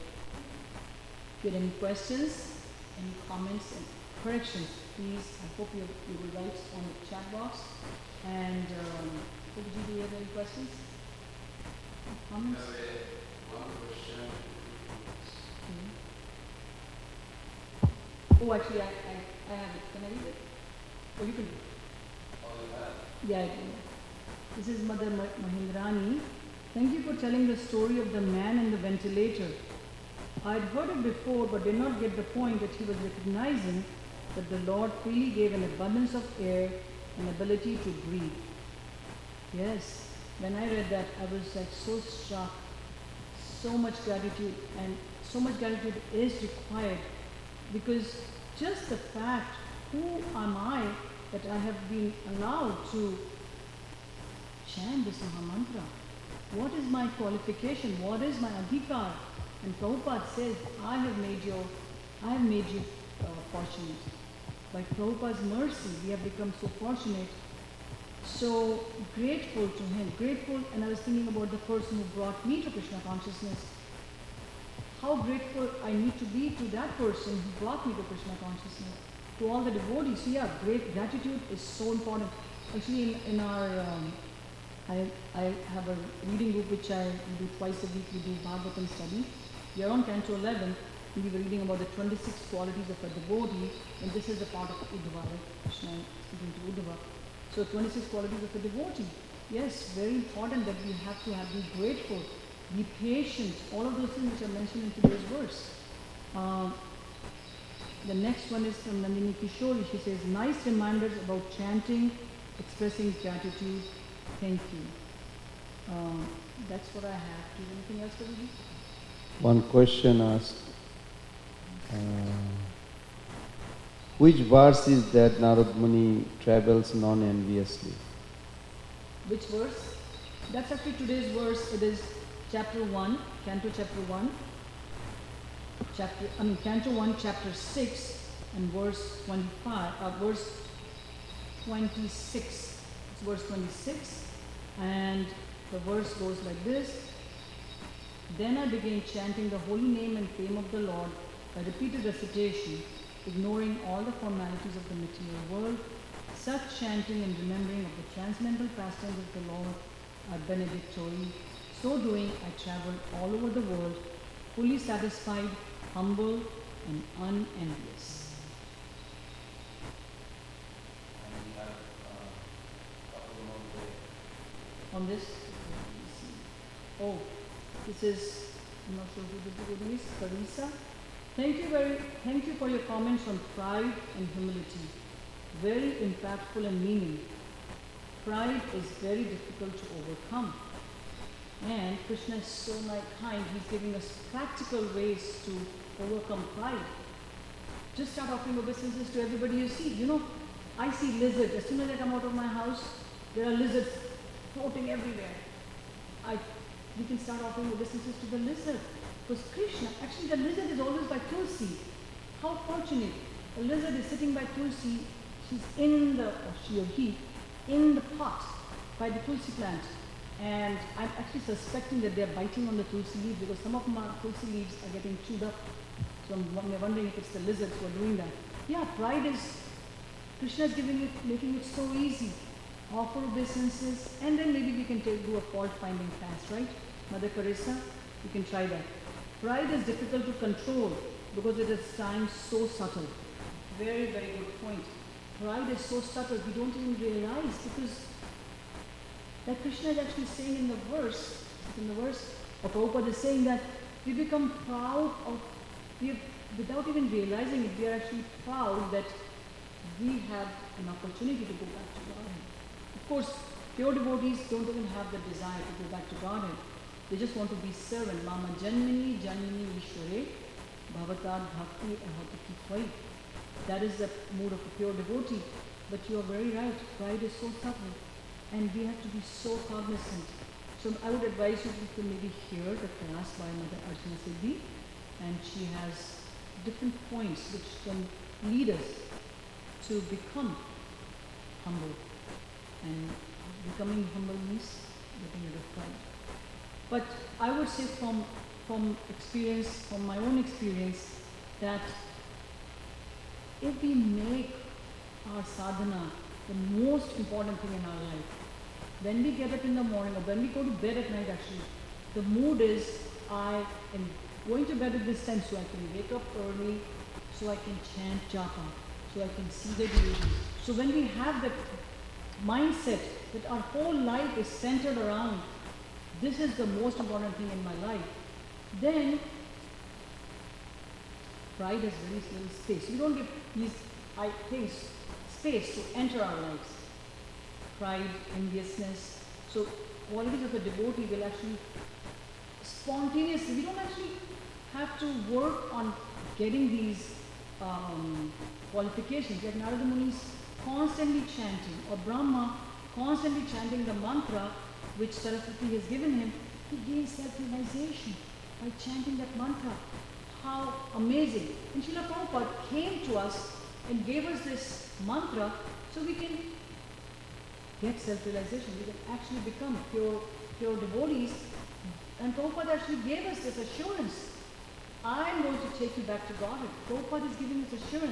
If you have any questions, any comments and corrections, please, I hope you, you will write on the chat box. And um, do you have any questions? Comments? One question. Mm-hmm. Oh, actually, I, I, I have it. Can I read it? Oh, you can read it. Oh, you have? Yeah, I can. This is Mother Mahindrani. Thank you for telling the story of the man and the ventilator. I had heard it before, but did not get the point that he was recognizing that the Lord freely gave an abundance of air and ability to breathe. Yes, when I read that, I was like so struck. So much gratitude, and so much gratitude is required, because just the fact, who am I that I have been allowed to chant this Mahamantra? What is my qualification? What is my adhikar? And Prabhupada says, I have made you, I have made you uh, fortunate. By Prabhupada's mercy, we have become so fortunate, so grateful to him, grateful. And I was thinking about the person who brought me to Krishna consciousness. How grateful I need to be to that person who brought me to Krishna consciousness. to all the devotees. So yeah, great gratitude is so important. Actually, in, in our, um, I, I have a reading group which I do twice a week. We do Bhagavatam study. We are on Canto eleven. We were reading about the twenty-six qualities of a devotee, and this is a part of Uddhava, right? Krishna speaking to Uddhava. So twenty-six qualities of a devotee. Yes, very important that we have to have, be grateful, be patient, all of those things which are mentioned in today's verse. Um, the next one is from Nandini Kishori. She says, nice reminders about chanting, expressing gratitude. Thank you. Um, that's what I have. Do you have anything else to read? One question asked, uh, which verse is that Narad Muni travels non-enviously? Which verse? That's actually today's verse. It is chapter one, Canto chapter one, chapter, I mean Canto one, chapter six, and verse twenty-five, uh, verse twenty-six. It's verse twenty-six, and the verse goes like this. Then I began chanting the holy name and fame of the Lord by repeated recitation, ignoring all the formalities of the material world. Such chanting and remembering of the transcendental pastimes of the Lord are benedictory. So doing, I traveled all over the world, fully satisfied, humble, and unenvious. And we have uh, couple more there. On this, oh, this is, I'm not sure who the devotee is, Carissa. Thank you very, thank you for your comments on pride and humility. Very impactful and meaning. Pride is very difficult to overcome. And Krishna is so kind, he's giving us practical ways to overcome pride. Just start offering obeisances to everybody you see. You know, I see lizards. As soon as I come out of my house, there are lizards floating everywhere. I, we can start offering obeisances to the lizard. Because Krishna, actually the lizard is always by Tulsi. How fortunate. The lizard is sitting by Tulsi. She's in the, or she or he, in the pot by the Tulsi plant. And I'm actually suspecting that they're biting on the Tulsi leaves because some of my Tulsi leaves are getting chewed up. So I'm wondering if it's the lizards who are doing that. Yeah, pride is, Krishna is giving it, making it so easy. Offer obeisances, and then maybe we can take, do a fault-finding fast, right? Mother Carissa, you can try that. Pride is difficult to control because it is times so subtle. Very, very good point. Pride is so subtle, we don't even realize because like Krishna is actually saying in the verse, in the verse, or Prabhupada is saying that we become proud of, we have, without even realizing it, we are actually proud that we have an opportunity to go back to Godhead. Of course, pure devotees don't even have the desire to go back to Godhead. They just want to be servant. Mama Janmini Janmini Ishware Bhavatad Bhakti Ahati Tvai. That is the mood of a pure devotee. But you are very right. Pride is so subtle. And we have to be so cognizant. So I would advise you to maybe hear the class by Mother Archana Siddhi. And she has different points which can lead us to become humble. And becoming humble means getting rid of pride. But I would say from, from experience, from my own experience, that if we make our sadhana the most important thing in our life, when we get up in the morning or when we go to bed at night actually, the mood is I am going to bed at this time so I can wake up early, so I can chant japa, so I can see the deity. So when we have that mindset that our whole life is centered around this is the most important thing in my life, then pride has very little space. We don't give these I things space to enter our lives. Pride, enviousness. So qualities of a devotee will actually spontaneously, we don't actually have to work on getting these um, qualifications. Like Narada Muni is constantly chanting, or Brahma constantly chanting the mantra which Saraswati has given him, he gains self-realization by chanting that mantra. How amazing. And Srila Prabhupada came to us and gave us this mantra so we can get self-realization. We can actually become pure, pure devotees. And Prabhupada actually gave us this assurance. I'm going to take you back to Godhead. Prabhupada is giving us assurance.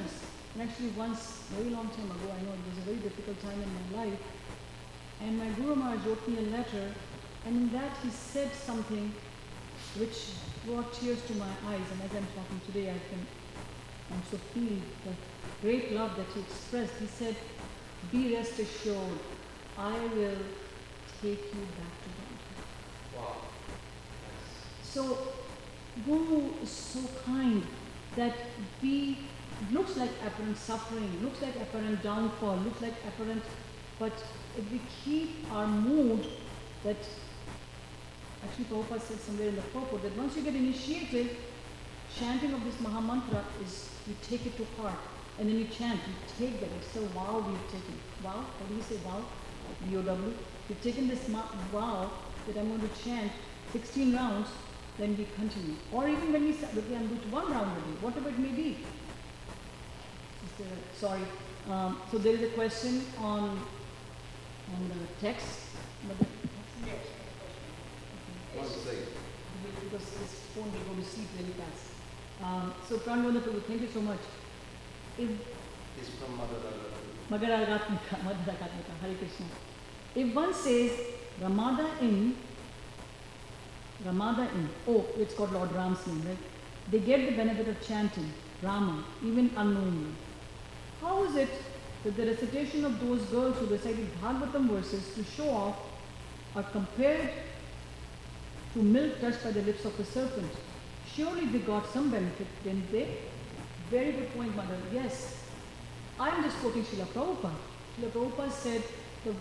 And actually once, very long time ago, I know it was a very difficult time in my life, and my Guru Maharaj wrote me a letter, and in that he said something which brought tears to my eyes, and as I'm talking today, I can also feel the great love that he expressed. He said, "Be rest assured, I will take you back to God." Wow. So, Guru is so kind that we, looks like apparent suffering, looks like apparent downfall, looks like apparent, but if we keep our mood that, actually Prabhupada says somewhere in the purport that once you get initiated, chanting of this Maha Mantra is, you take it to heart, and then you chant, you take that, it's a vow we've taken. Vow? What do you say, vow? V O W. You've taken this ma- vow that I'm going to chant sixteen rounds, then we continue. Or even when we say, okay, I'm going to one round a day, whatever it may be. Is there a- sorry. Um, so there is a question on, on the text. But the, Yes. One second. because this phone will go to sleep very fast. Um, so Pranavana Prabhu, thank you so much. If It's from Mother Raga. Magaragatmika, Madharagatmika, Hare Krishna. If one says Ramada in, Ramada in, oh, it's called Lord Ram's name, right? They get the benefit of chanting Rama, even unknowingly. How is it that the recitation of those girls who recited Bhagavatam verses to show off are compared to milk touched by the lips of a serpent? Surely they got some benefit, didn't they? Very good point, Mother. Yes. I'm just quoting Srila Prabhupada. Srila Prabhupada said, the,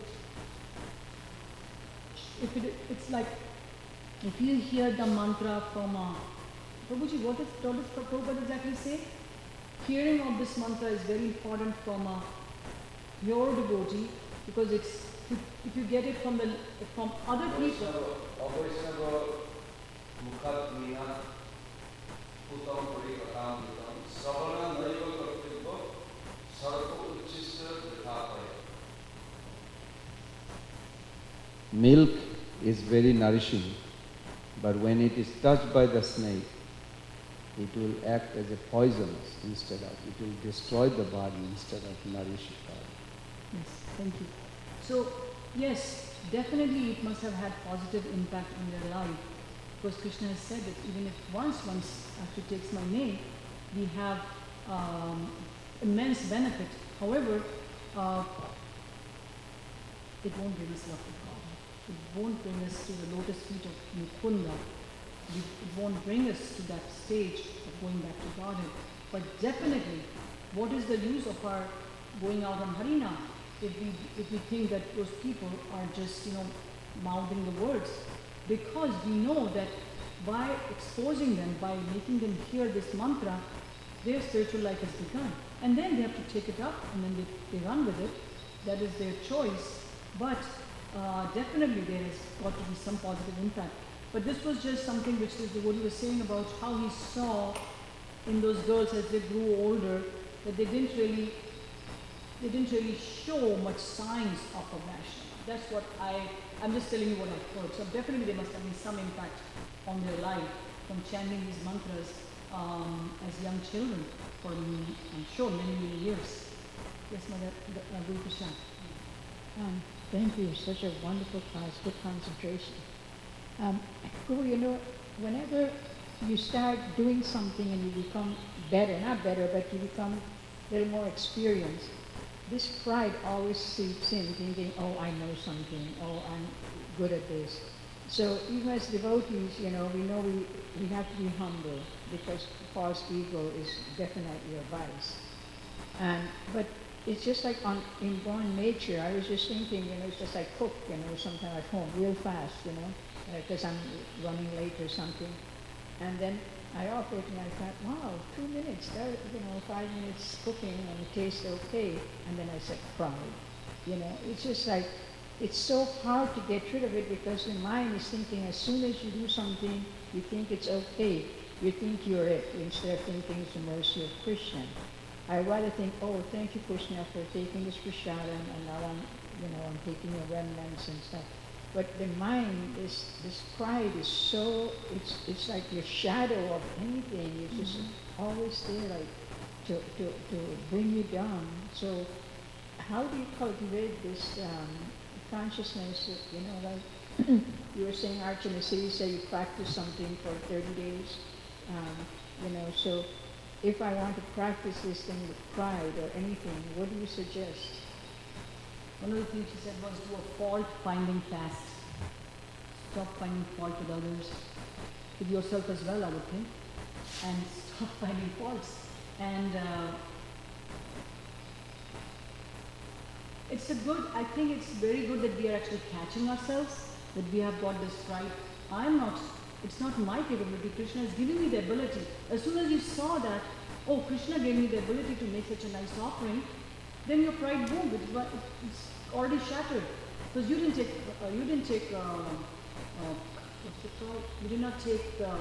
if it, it's like, if you hear the mantra from a, Prabhuji, what, is, what does Prabhupada exactly say? Hearing of this mantra is very important from a pure devotee, because it's, if, if you get it from the from other people, Avaishnava Mukhat Mina Putam Parikatam Vitam Savana Naiva Kartibha Sarva Uchista Vithapaya. Milk is very nourishing, but when it is touched by the snake, it will act as a poisonous instead of, it will destroy the body instead of nourish the body. yes, thank you. So, yes, definitely it must have had positive impact on their life, because Krishna has said that even if once one actually takes my name, we have um, immense benefit. However, uh, it won't bring us love to God. It won't bring us to the lotus feet of Mukunda. It won't bring us to that stage of going back to Godhead. But definitely, what is the use of our going out on Harinam if we if we think that those people are just, you know, mouthing the words? Because we know that by exposing them, by making them hear this mantra, their spiritual life has begun. And then they have to take it up and then they, they run with it. That is their choice. But uh, definitely there has got to be some positive impact. But this was just something which this devotee was saying about how he saw in those girls as they grew older that they didn't really, they didn't really show much signs of aggression. That's what I, I'm just telling you what I've heard. So definitely there must have been some impact on their life from chanting these mantras um, as young children for, I'm sure, many, many years. Yes, Mother, uh, Guru Krishna. Um, thank you. Such a wonderful class. Good concentration. Um, Guru, you know, whenever you start doing something and you become better, not better, but you become a little more experienced, this pride always seeps in, thinking, oh, I know something, oh, I'm good at this. So even as devotees, you know, we know we, we have to be humble because false ego is definitely a vice. And, but it's just like on inborn nature. I was just thinking, you know, it's just like cook, you know, sometime at home, real fast, you know, because I'm running late or something. And then I offered and I thought, wow, two minutes, that, you know, five minutes cooking and it tastes okay. And then I said, pride. You know, it's just like, it's so hard to get rid of it because the mind is thinking as soon as you do something, you think it's okay. You think you're it instead of thinking it's the mercy of Krishna. I rather think, oh, thank you, Krishna, for taking this prasadam, and now I'm, you know, I'm taking your remnants and stuff. But the mind, this this pride is so, it's it's like your shadow of anything. It's just mm-hmm. always there, like to, to, to bring you down. So how do you cultivate this um, consciousness that, you know, like you were saying, Archana, so you say you practice something for thirty days, um, you know, so if I want to practice this thing with pride or anything, what do you suggest? One of the things she said was do a fault-finding fast. Stop finding fault with others, with yourself as well, I would think, and stop finding faults. And uh, it's a good, I think it's very good that we are actually catching ourselves, that we have got this right. I'm not, it's not my capability, Krishna is giving me the ability. As soon as you saw that, oh, Krishna gave me the ability to make such a nice offering, then your pride boom, it, it's already shattered. Because you didn't take, uh, you didn't take, uh, uh, what's it called? You did not take, uh,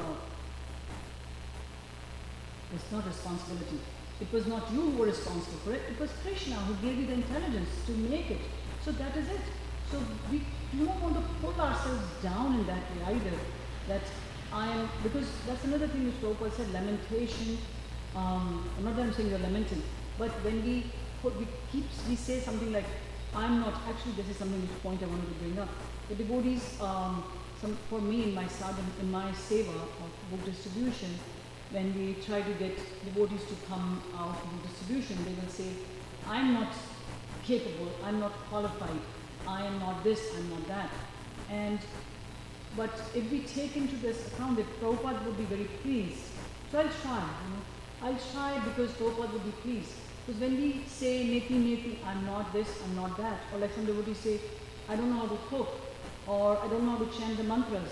it's not responsibility. It was not you who were responsible for it, it was Krishna who gave you the intelligence to make it. So that is it. So we do not want to pull ourselves down in that way either. That I am, because that's another thing which Prabhupada said, lamentation. Um, I'm not that I'm saying you're lamenting, but when we put, we keep, we say something like, I'm not, actually this is something which point I wanted to bring up. The devotees, um, some, for me in my sadhana, in my seva of book distribution, when we try to get devotees to come out for book distribution, they will say, I'm not capable, I'm not qualified, I am not this, I'm not that. And, but if we take into this account that Prabhupada would be very pleased, so I'll try, you know, I'll try because Prabhupada would be pleased. Because when we say, neti neti, I'm not this, I'm not that, or like some devotees say, I don't know how to cook, or I don't know how to chant the mantras.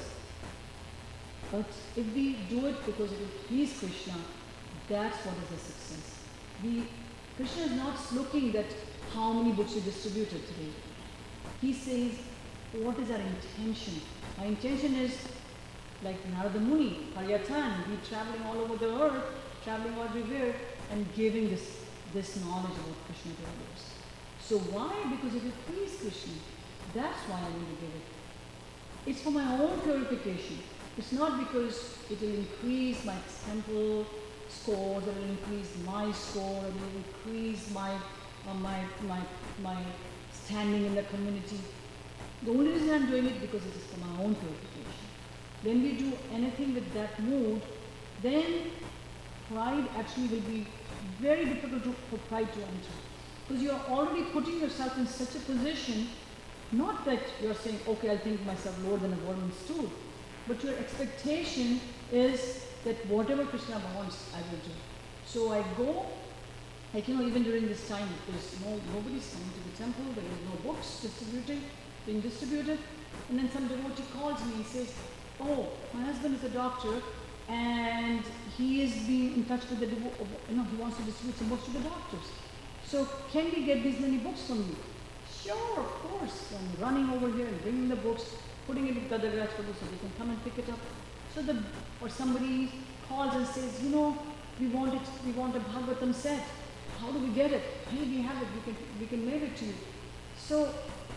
But if we do it because it will please Krishna, that's what is a success. We, Krishna is not looking at how many books you distributed today. He says, what is our intention? Our intention is like Narada Muni, Haryatan, we traveling all over the earth, traveling everywhere, and giving this, this knowledge about Krishna to others. So why? Because it will please Krishna. That's why I want to give it. It's for my own purification. It's not because it will increase my temple scores, or it will increase my score, or it will increase my, uh, my, my, my standing in the community. The only reason I'm doing it because it is for my own purification. When we do anything with that mood, then pride actually will be very difficult to, for pride to enter. Because you are already putting yourself in such a position, not that you're saying, okay, I'll think myself lower than a government stool, but your expectation is that whatever Krishna wants, I will do. So I go, like, you know, even during this time, there's no, nobody's coming to the temple, there is no books distributed, being distributed, and then some devotee calls me and says, oh, my husband is a doctor, and he is being in touch with the devo- you know, he wants to distribute some books to the doctors. So can we get these many books from you? Sure, of course. So I'm running over here and bringing the books, putting it in Kadagraj for so they can come and pick it up. So the, or somebody calls and says, you know, we want it, we want a Bhagavatam set. How do we get it? Hey, we have it, we can, we can mail it to you. So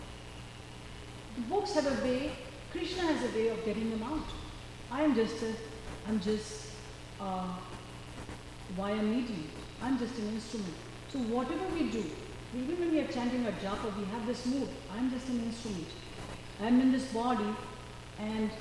the books have a way, Krishna has a way of getting them out. I am just a, I'm just uh, via medium. I'm just an instrument. So whatever we do, even when we are chanting our japa, we have this mood. I'm just an instrument. I'm in this body, and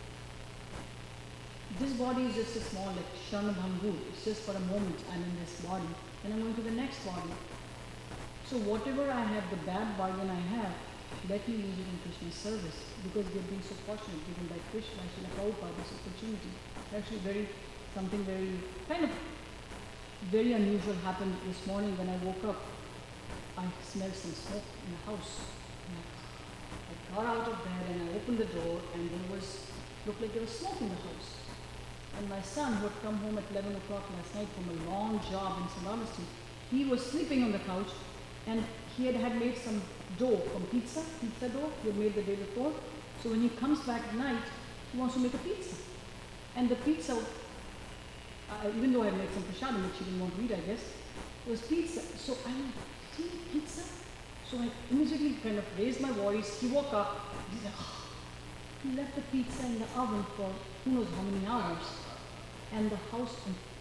this body is just a small, like Sharnabhangur. It's just for a moment I'm in this body, and I'm going to the next body. So whatever I have, the bad bargain I have, let me use it in Krishna's service, because we have been so fortunate, given by Krishna, Srila Prabhupada, this opportunity. Actually very, something very, kind of, very unusual happened this morning when I woke up. I smelled some smoke in the house. I got out of bed and I opened the door, and there was, looked like there was smoke in the house. And my son, who had come home at eleven o'clock last night from a long job in Salavasti, he was sleeping on the couch, and he had, had made some dough from pizza, pizza dough he had made the day before. So when he comes back at night, he wants to make a pizza. And the pizza, uh, even though I had made some prashadam, which he didn't want to eat, I guess, it was pizza. So I went, did he eat pizza? So I immediately kind of raised my voice. He woke up. He said, oh. He left the pizza in the oven for who knows how many hours. And the house,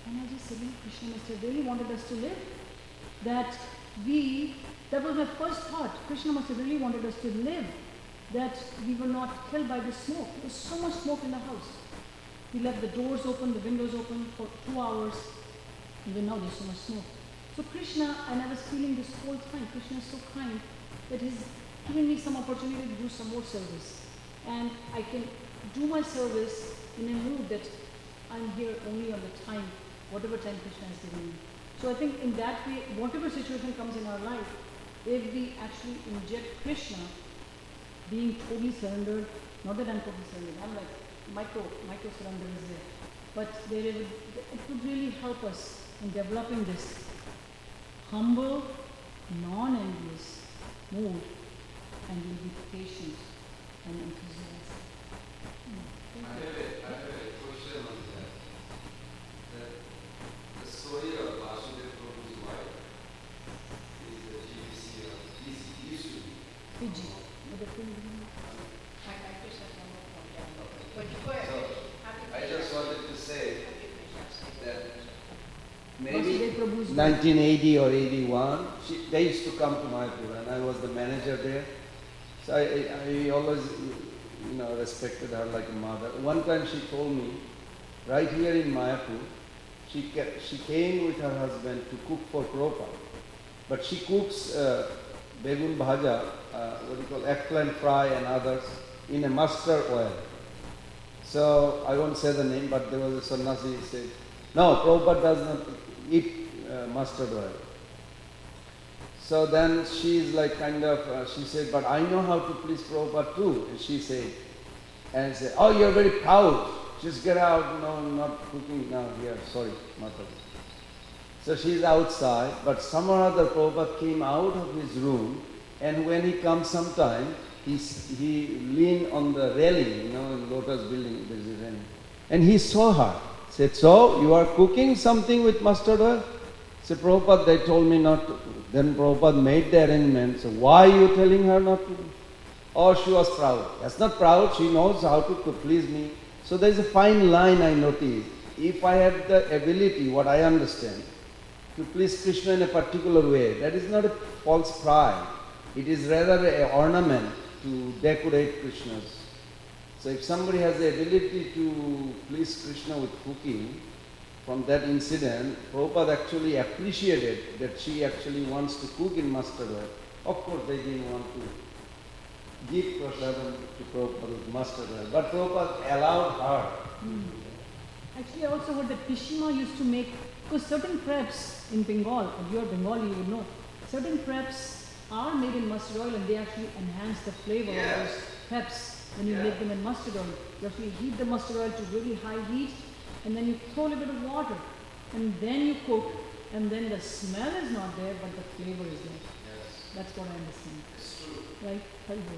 And I just said, "You know, Krishna must have really wanted us to live. That we, that was my first thought. Krishna must have really wanted us to live. That we were not killed by the smoke. There was so much smoke in the house. He left the doors open, the windows open for two hours. Even now there's so much smoke. So Krishna, and I was feeling this whole time, Krishna is so kind that he's giving me some opportunity to do some more service. And I can do my service in a mood that I'm here only on the time, whatever time Krishna is giving me. So I think in that way, whatever situation comes in our life, if we actually inject Krishna, being totally surrendered, not that I'm totally surrendered, I'm like micro, micro surrender is there. But there is, it would really help us in developing this humble, non-envious mood, and we'll be patient and enthusiastic. I have a, I have a question on that. That the story of Vasudeva Prabhu's wife is the G B C of, he used to be. Fiji. But the thing is, I, I just have one more point down. But you go ahead. So, I just wanted to say that Vasudeva maybe Prabhu's wife. nineteen eighty or eighty-one, she, they used to come to Mayapur and I was the manager there. So I, I, I always, you know, respected her like a mother. One time she told me, right here in Mayapur, she, kept, she came with her husband to cook for Prabhupada. But she cooks uh, begun bhaja, uh, what do you call, eggplant fry and others, in a mustard oil. So I won't say the name, but there was a sannyasi who said, no, Prabhupada does not eat uh, mustard oil. So then she is like kind of, uh, she said, but I know how to please Prabhupada too. And she said, and said, oh, you're very proud. Just get out, no, not cooking now here, sorry, Mataji. So she's outside, but somehow or other Prabhupada came out of his room, and when he comes sometime, he, he leaned on the railing, you know, in Lotus building, there's a railing. And he saw her. Said, so, you are cooking something with mustard oil? Said, Prabhupada, they told me not to. Then Prabhupada made the arrangement. So, why are you telling her not to? Oh, she was proud. That's not proud, she knows how to, to please me. So there's a fine line I noticed. If I have the ability, what I understand, to please Krishna in a particular way, that is not a false pride. It is rather an ornament to decorate Krishna's. So if somebody has the ability to please Krishna with cooking, from that incident, Prabhupada actually appreciated that she actually wants to cook in mustard oil. Of course, they didn't want to give prasadam to Prabhupada with mustard oil, but Prabhupada allowed her. Mm. Actually, I also heard that Pishima used to make, because certain crepes in Bengal, if you are Bengali, you would know, certain crepes are made in mustard oil and they actually enhance the flavor Yeah. of those crepes when you Yeah. make them in mustard oil. You actually heat the mustard oil to really high heat, and then you throw a little bit of water, and then you cook, and then the smell is not there, but the flavor is there. Yes, That's what I understand. it's true. Right? Hari Bol.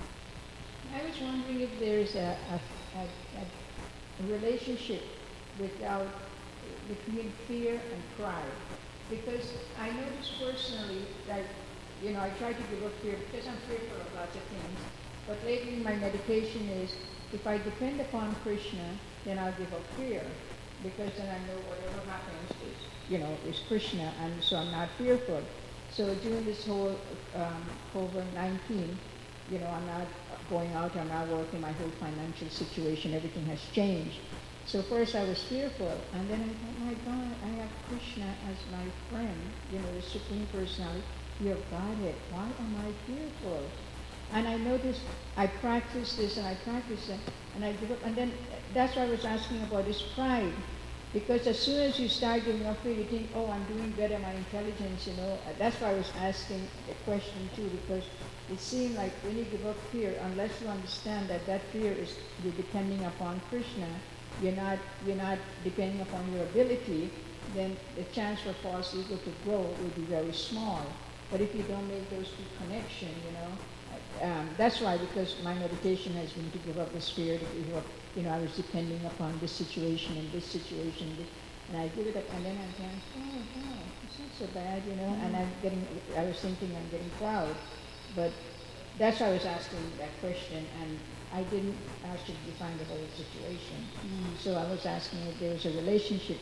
I was wondering if there's a, a, a, a relationship without, between fear and pride. Because I noticed personally that, you know, I try to give up fear because I'm fearful of lots of things. But lately my meditation is, if I depend upon Krishna, then I'll give up fear. Because then I know whatever happens is, you know, is Krishna, and so I'm not fearful. So during this whole um, COVID nineteen, you know, I'm not going out, I'm not working, my whole financial situation, everything has changed. So first I was fearful, and then I thought, my God, I have Krishna as my friend, you know, the Supreme Personality, you have Godhead, why am I fearful? And I noticed, I practiced this and I practiced that, and I give up, and then that's why I was asking about this pride. Because as soon as you start giving up fear, you think, oh, I'm doing better, my intelligence, you know. That's why I was asking the question too, because it seemed like when you give up fear, unless you understand that that fear is you're depending upon Krishna, you're not, you're not depending upon your ability, then the chance for false ego to grow will be very small. But if you don't make those two connections, you know, um, that's why, because my meditation has been to give up this fear, to give up, you know, I was depending upon this situation and this situation, this, and I give it up, and then I'm saying, oh, wow, it's not so bad, you know, mm-hmm. and I'm getting, I was thinking I'm getting proud, but that's why I was asking that question, and I didn't actually define the whole situation. Mm. So I was asking if there was a relationship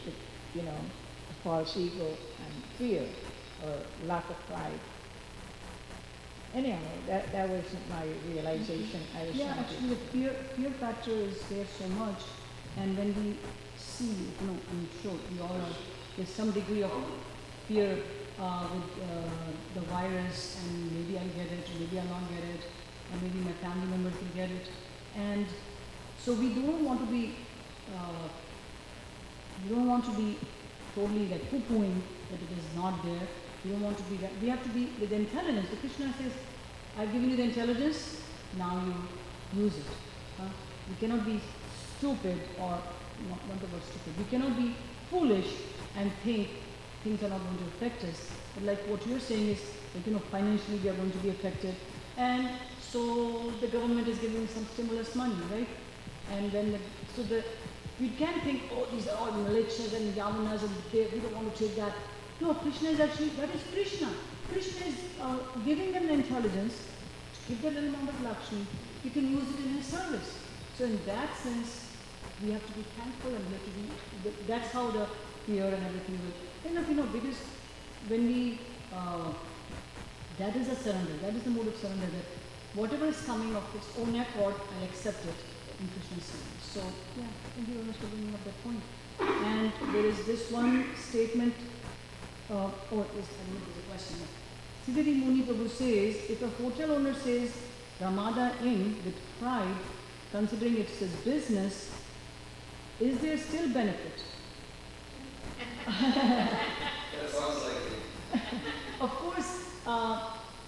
you know, a false ego and fear or lack of pride. Anyhow, that, that was my realization. I was Yeah, trying to- actually the fear, fear factor is there so much, and when we see, you know, I'm sure we all are, there's some degree of fear uh, with uh, the virus, and maybe I'll get it, or maybe I'll not get it, or maybe my family members will get it, and so we don't want to be, uh, we don't want to be totally like poo-pooing that it is not there. We don't want to be that. We have to be with intelligence. So Krishna says, I've given you the intelligence, now you use it. Huh? We cannot be stupid or, not, not the word stupid, we cannot be foolish and think things are not going to affect us. But like what you're saying is that, you know, financially we are going to be affected. And so the government is giving some stimulus money, right? And then, the, so the, we can think, oh, these are all militias and yavanas and they, we don't want to take that. No, Krishna is actually, that is Krishna. Krishna is uh, giving them the intelligence, give them a little amount of Lakshmi, you can use it in his service. So in that sense, we have to be thankful and we have to be, that's how the fear and everything will. Then, you know, because when we, uh, that is a surrender, that is the mode of surrender, that whatever is coming of its own accord, I'll accept it in Krishna's service. So, yeah, thank you very much for bringing up that point. And there is this one statement, uh, or is, I don't know if there's a question. Siddhati Muni Prabhu says, if a hotel owner says Ramada Inn with pride, considering it's his business, is there still benefit? That sounds like it. Of course, uh,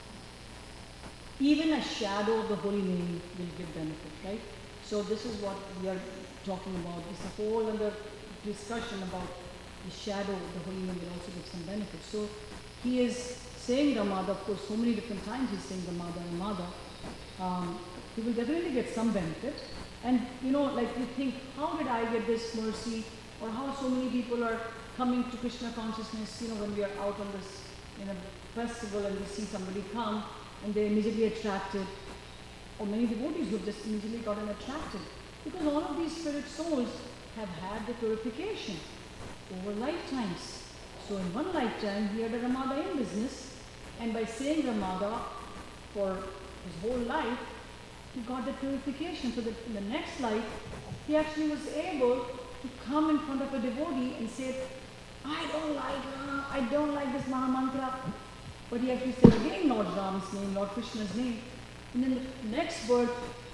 even a shadow of the holy name will give benefit, right? So this is what we are talking about. It's a whole other discussion about the shadow of the holy name will also give some benefit. So he is saying Ramada, of course, so many different times he's saying Ramada, Ramada. Um, he will definitely get some benefit. And you know, like you think, how did I get this mercy? Or how so many people are coming to Krishna consciousness, you know, when we are out on this, in a festival and we see somebody come and they're immediately attracted. Or many devotees who have just immediately gotten attracted. Because all of these spirit souls have had the purification over lifetimes. So in one lifetime, he had a Ramada in business, and by saying Ramada for his whole life, he got the purification. So that in the next life, he actually was able to come in front of a devotee and say, I don't like Ram, I don't like this Mahamantra. But he actually said again Lord Ram's name, Lord Krishna's name. And then the next birth,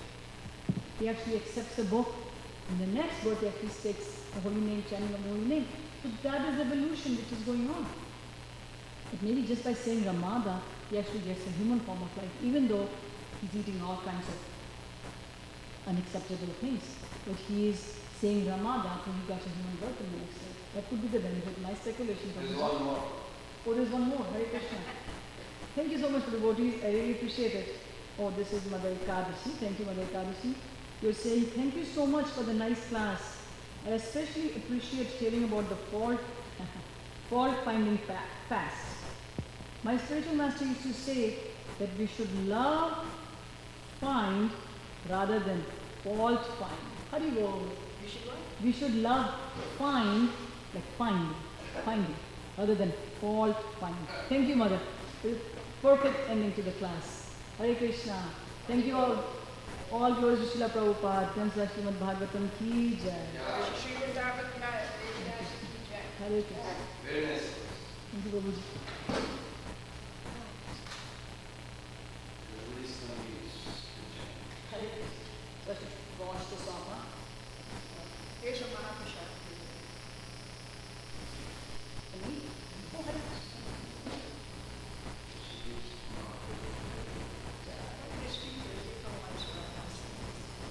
he actually accepts the book. In the next birth, he actually takes the holy name, chanting of the holy name. So that is evolution which is going on. But maybe just by saying Ramada, he actually gets a human form of life, even though he's eating all kinds of unacceptable things. But he is saying Ramada, so he got a human birth in the next life. That could be the benefit. My speculation. There's one more. Oh, there's one more. Hare Krishna. Thank you so much for the devotees. I really appreciate it. Oh, this is Mother Ekadashi. Thank you, Mother Ekadashi. You're saying, thank you so much for the nice class. I especially appreciate hearing about the fault, fault finding fa- fast. My spiritual master used to say that we should love, find, rather than fault find. Hari Bol. You should what? We should love, find, like finding, finding, rather than fault finding. Thank you, Mother. Perfect ending to the class. Hare Krishna. Thank you all. All glories to Srila Prabhupada. Thanks to Srimad Bhagavatam ki jai. Srimad Bhagavatam ki jai. Hare Krishna. Very nice. Thank you, Prabhuji. Everybody's gonna be Hare Krishna. So I should wash this off, huh? Here's your Mahaprasad.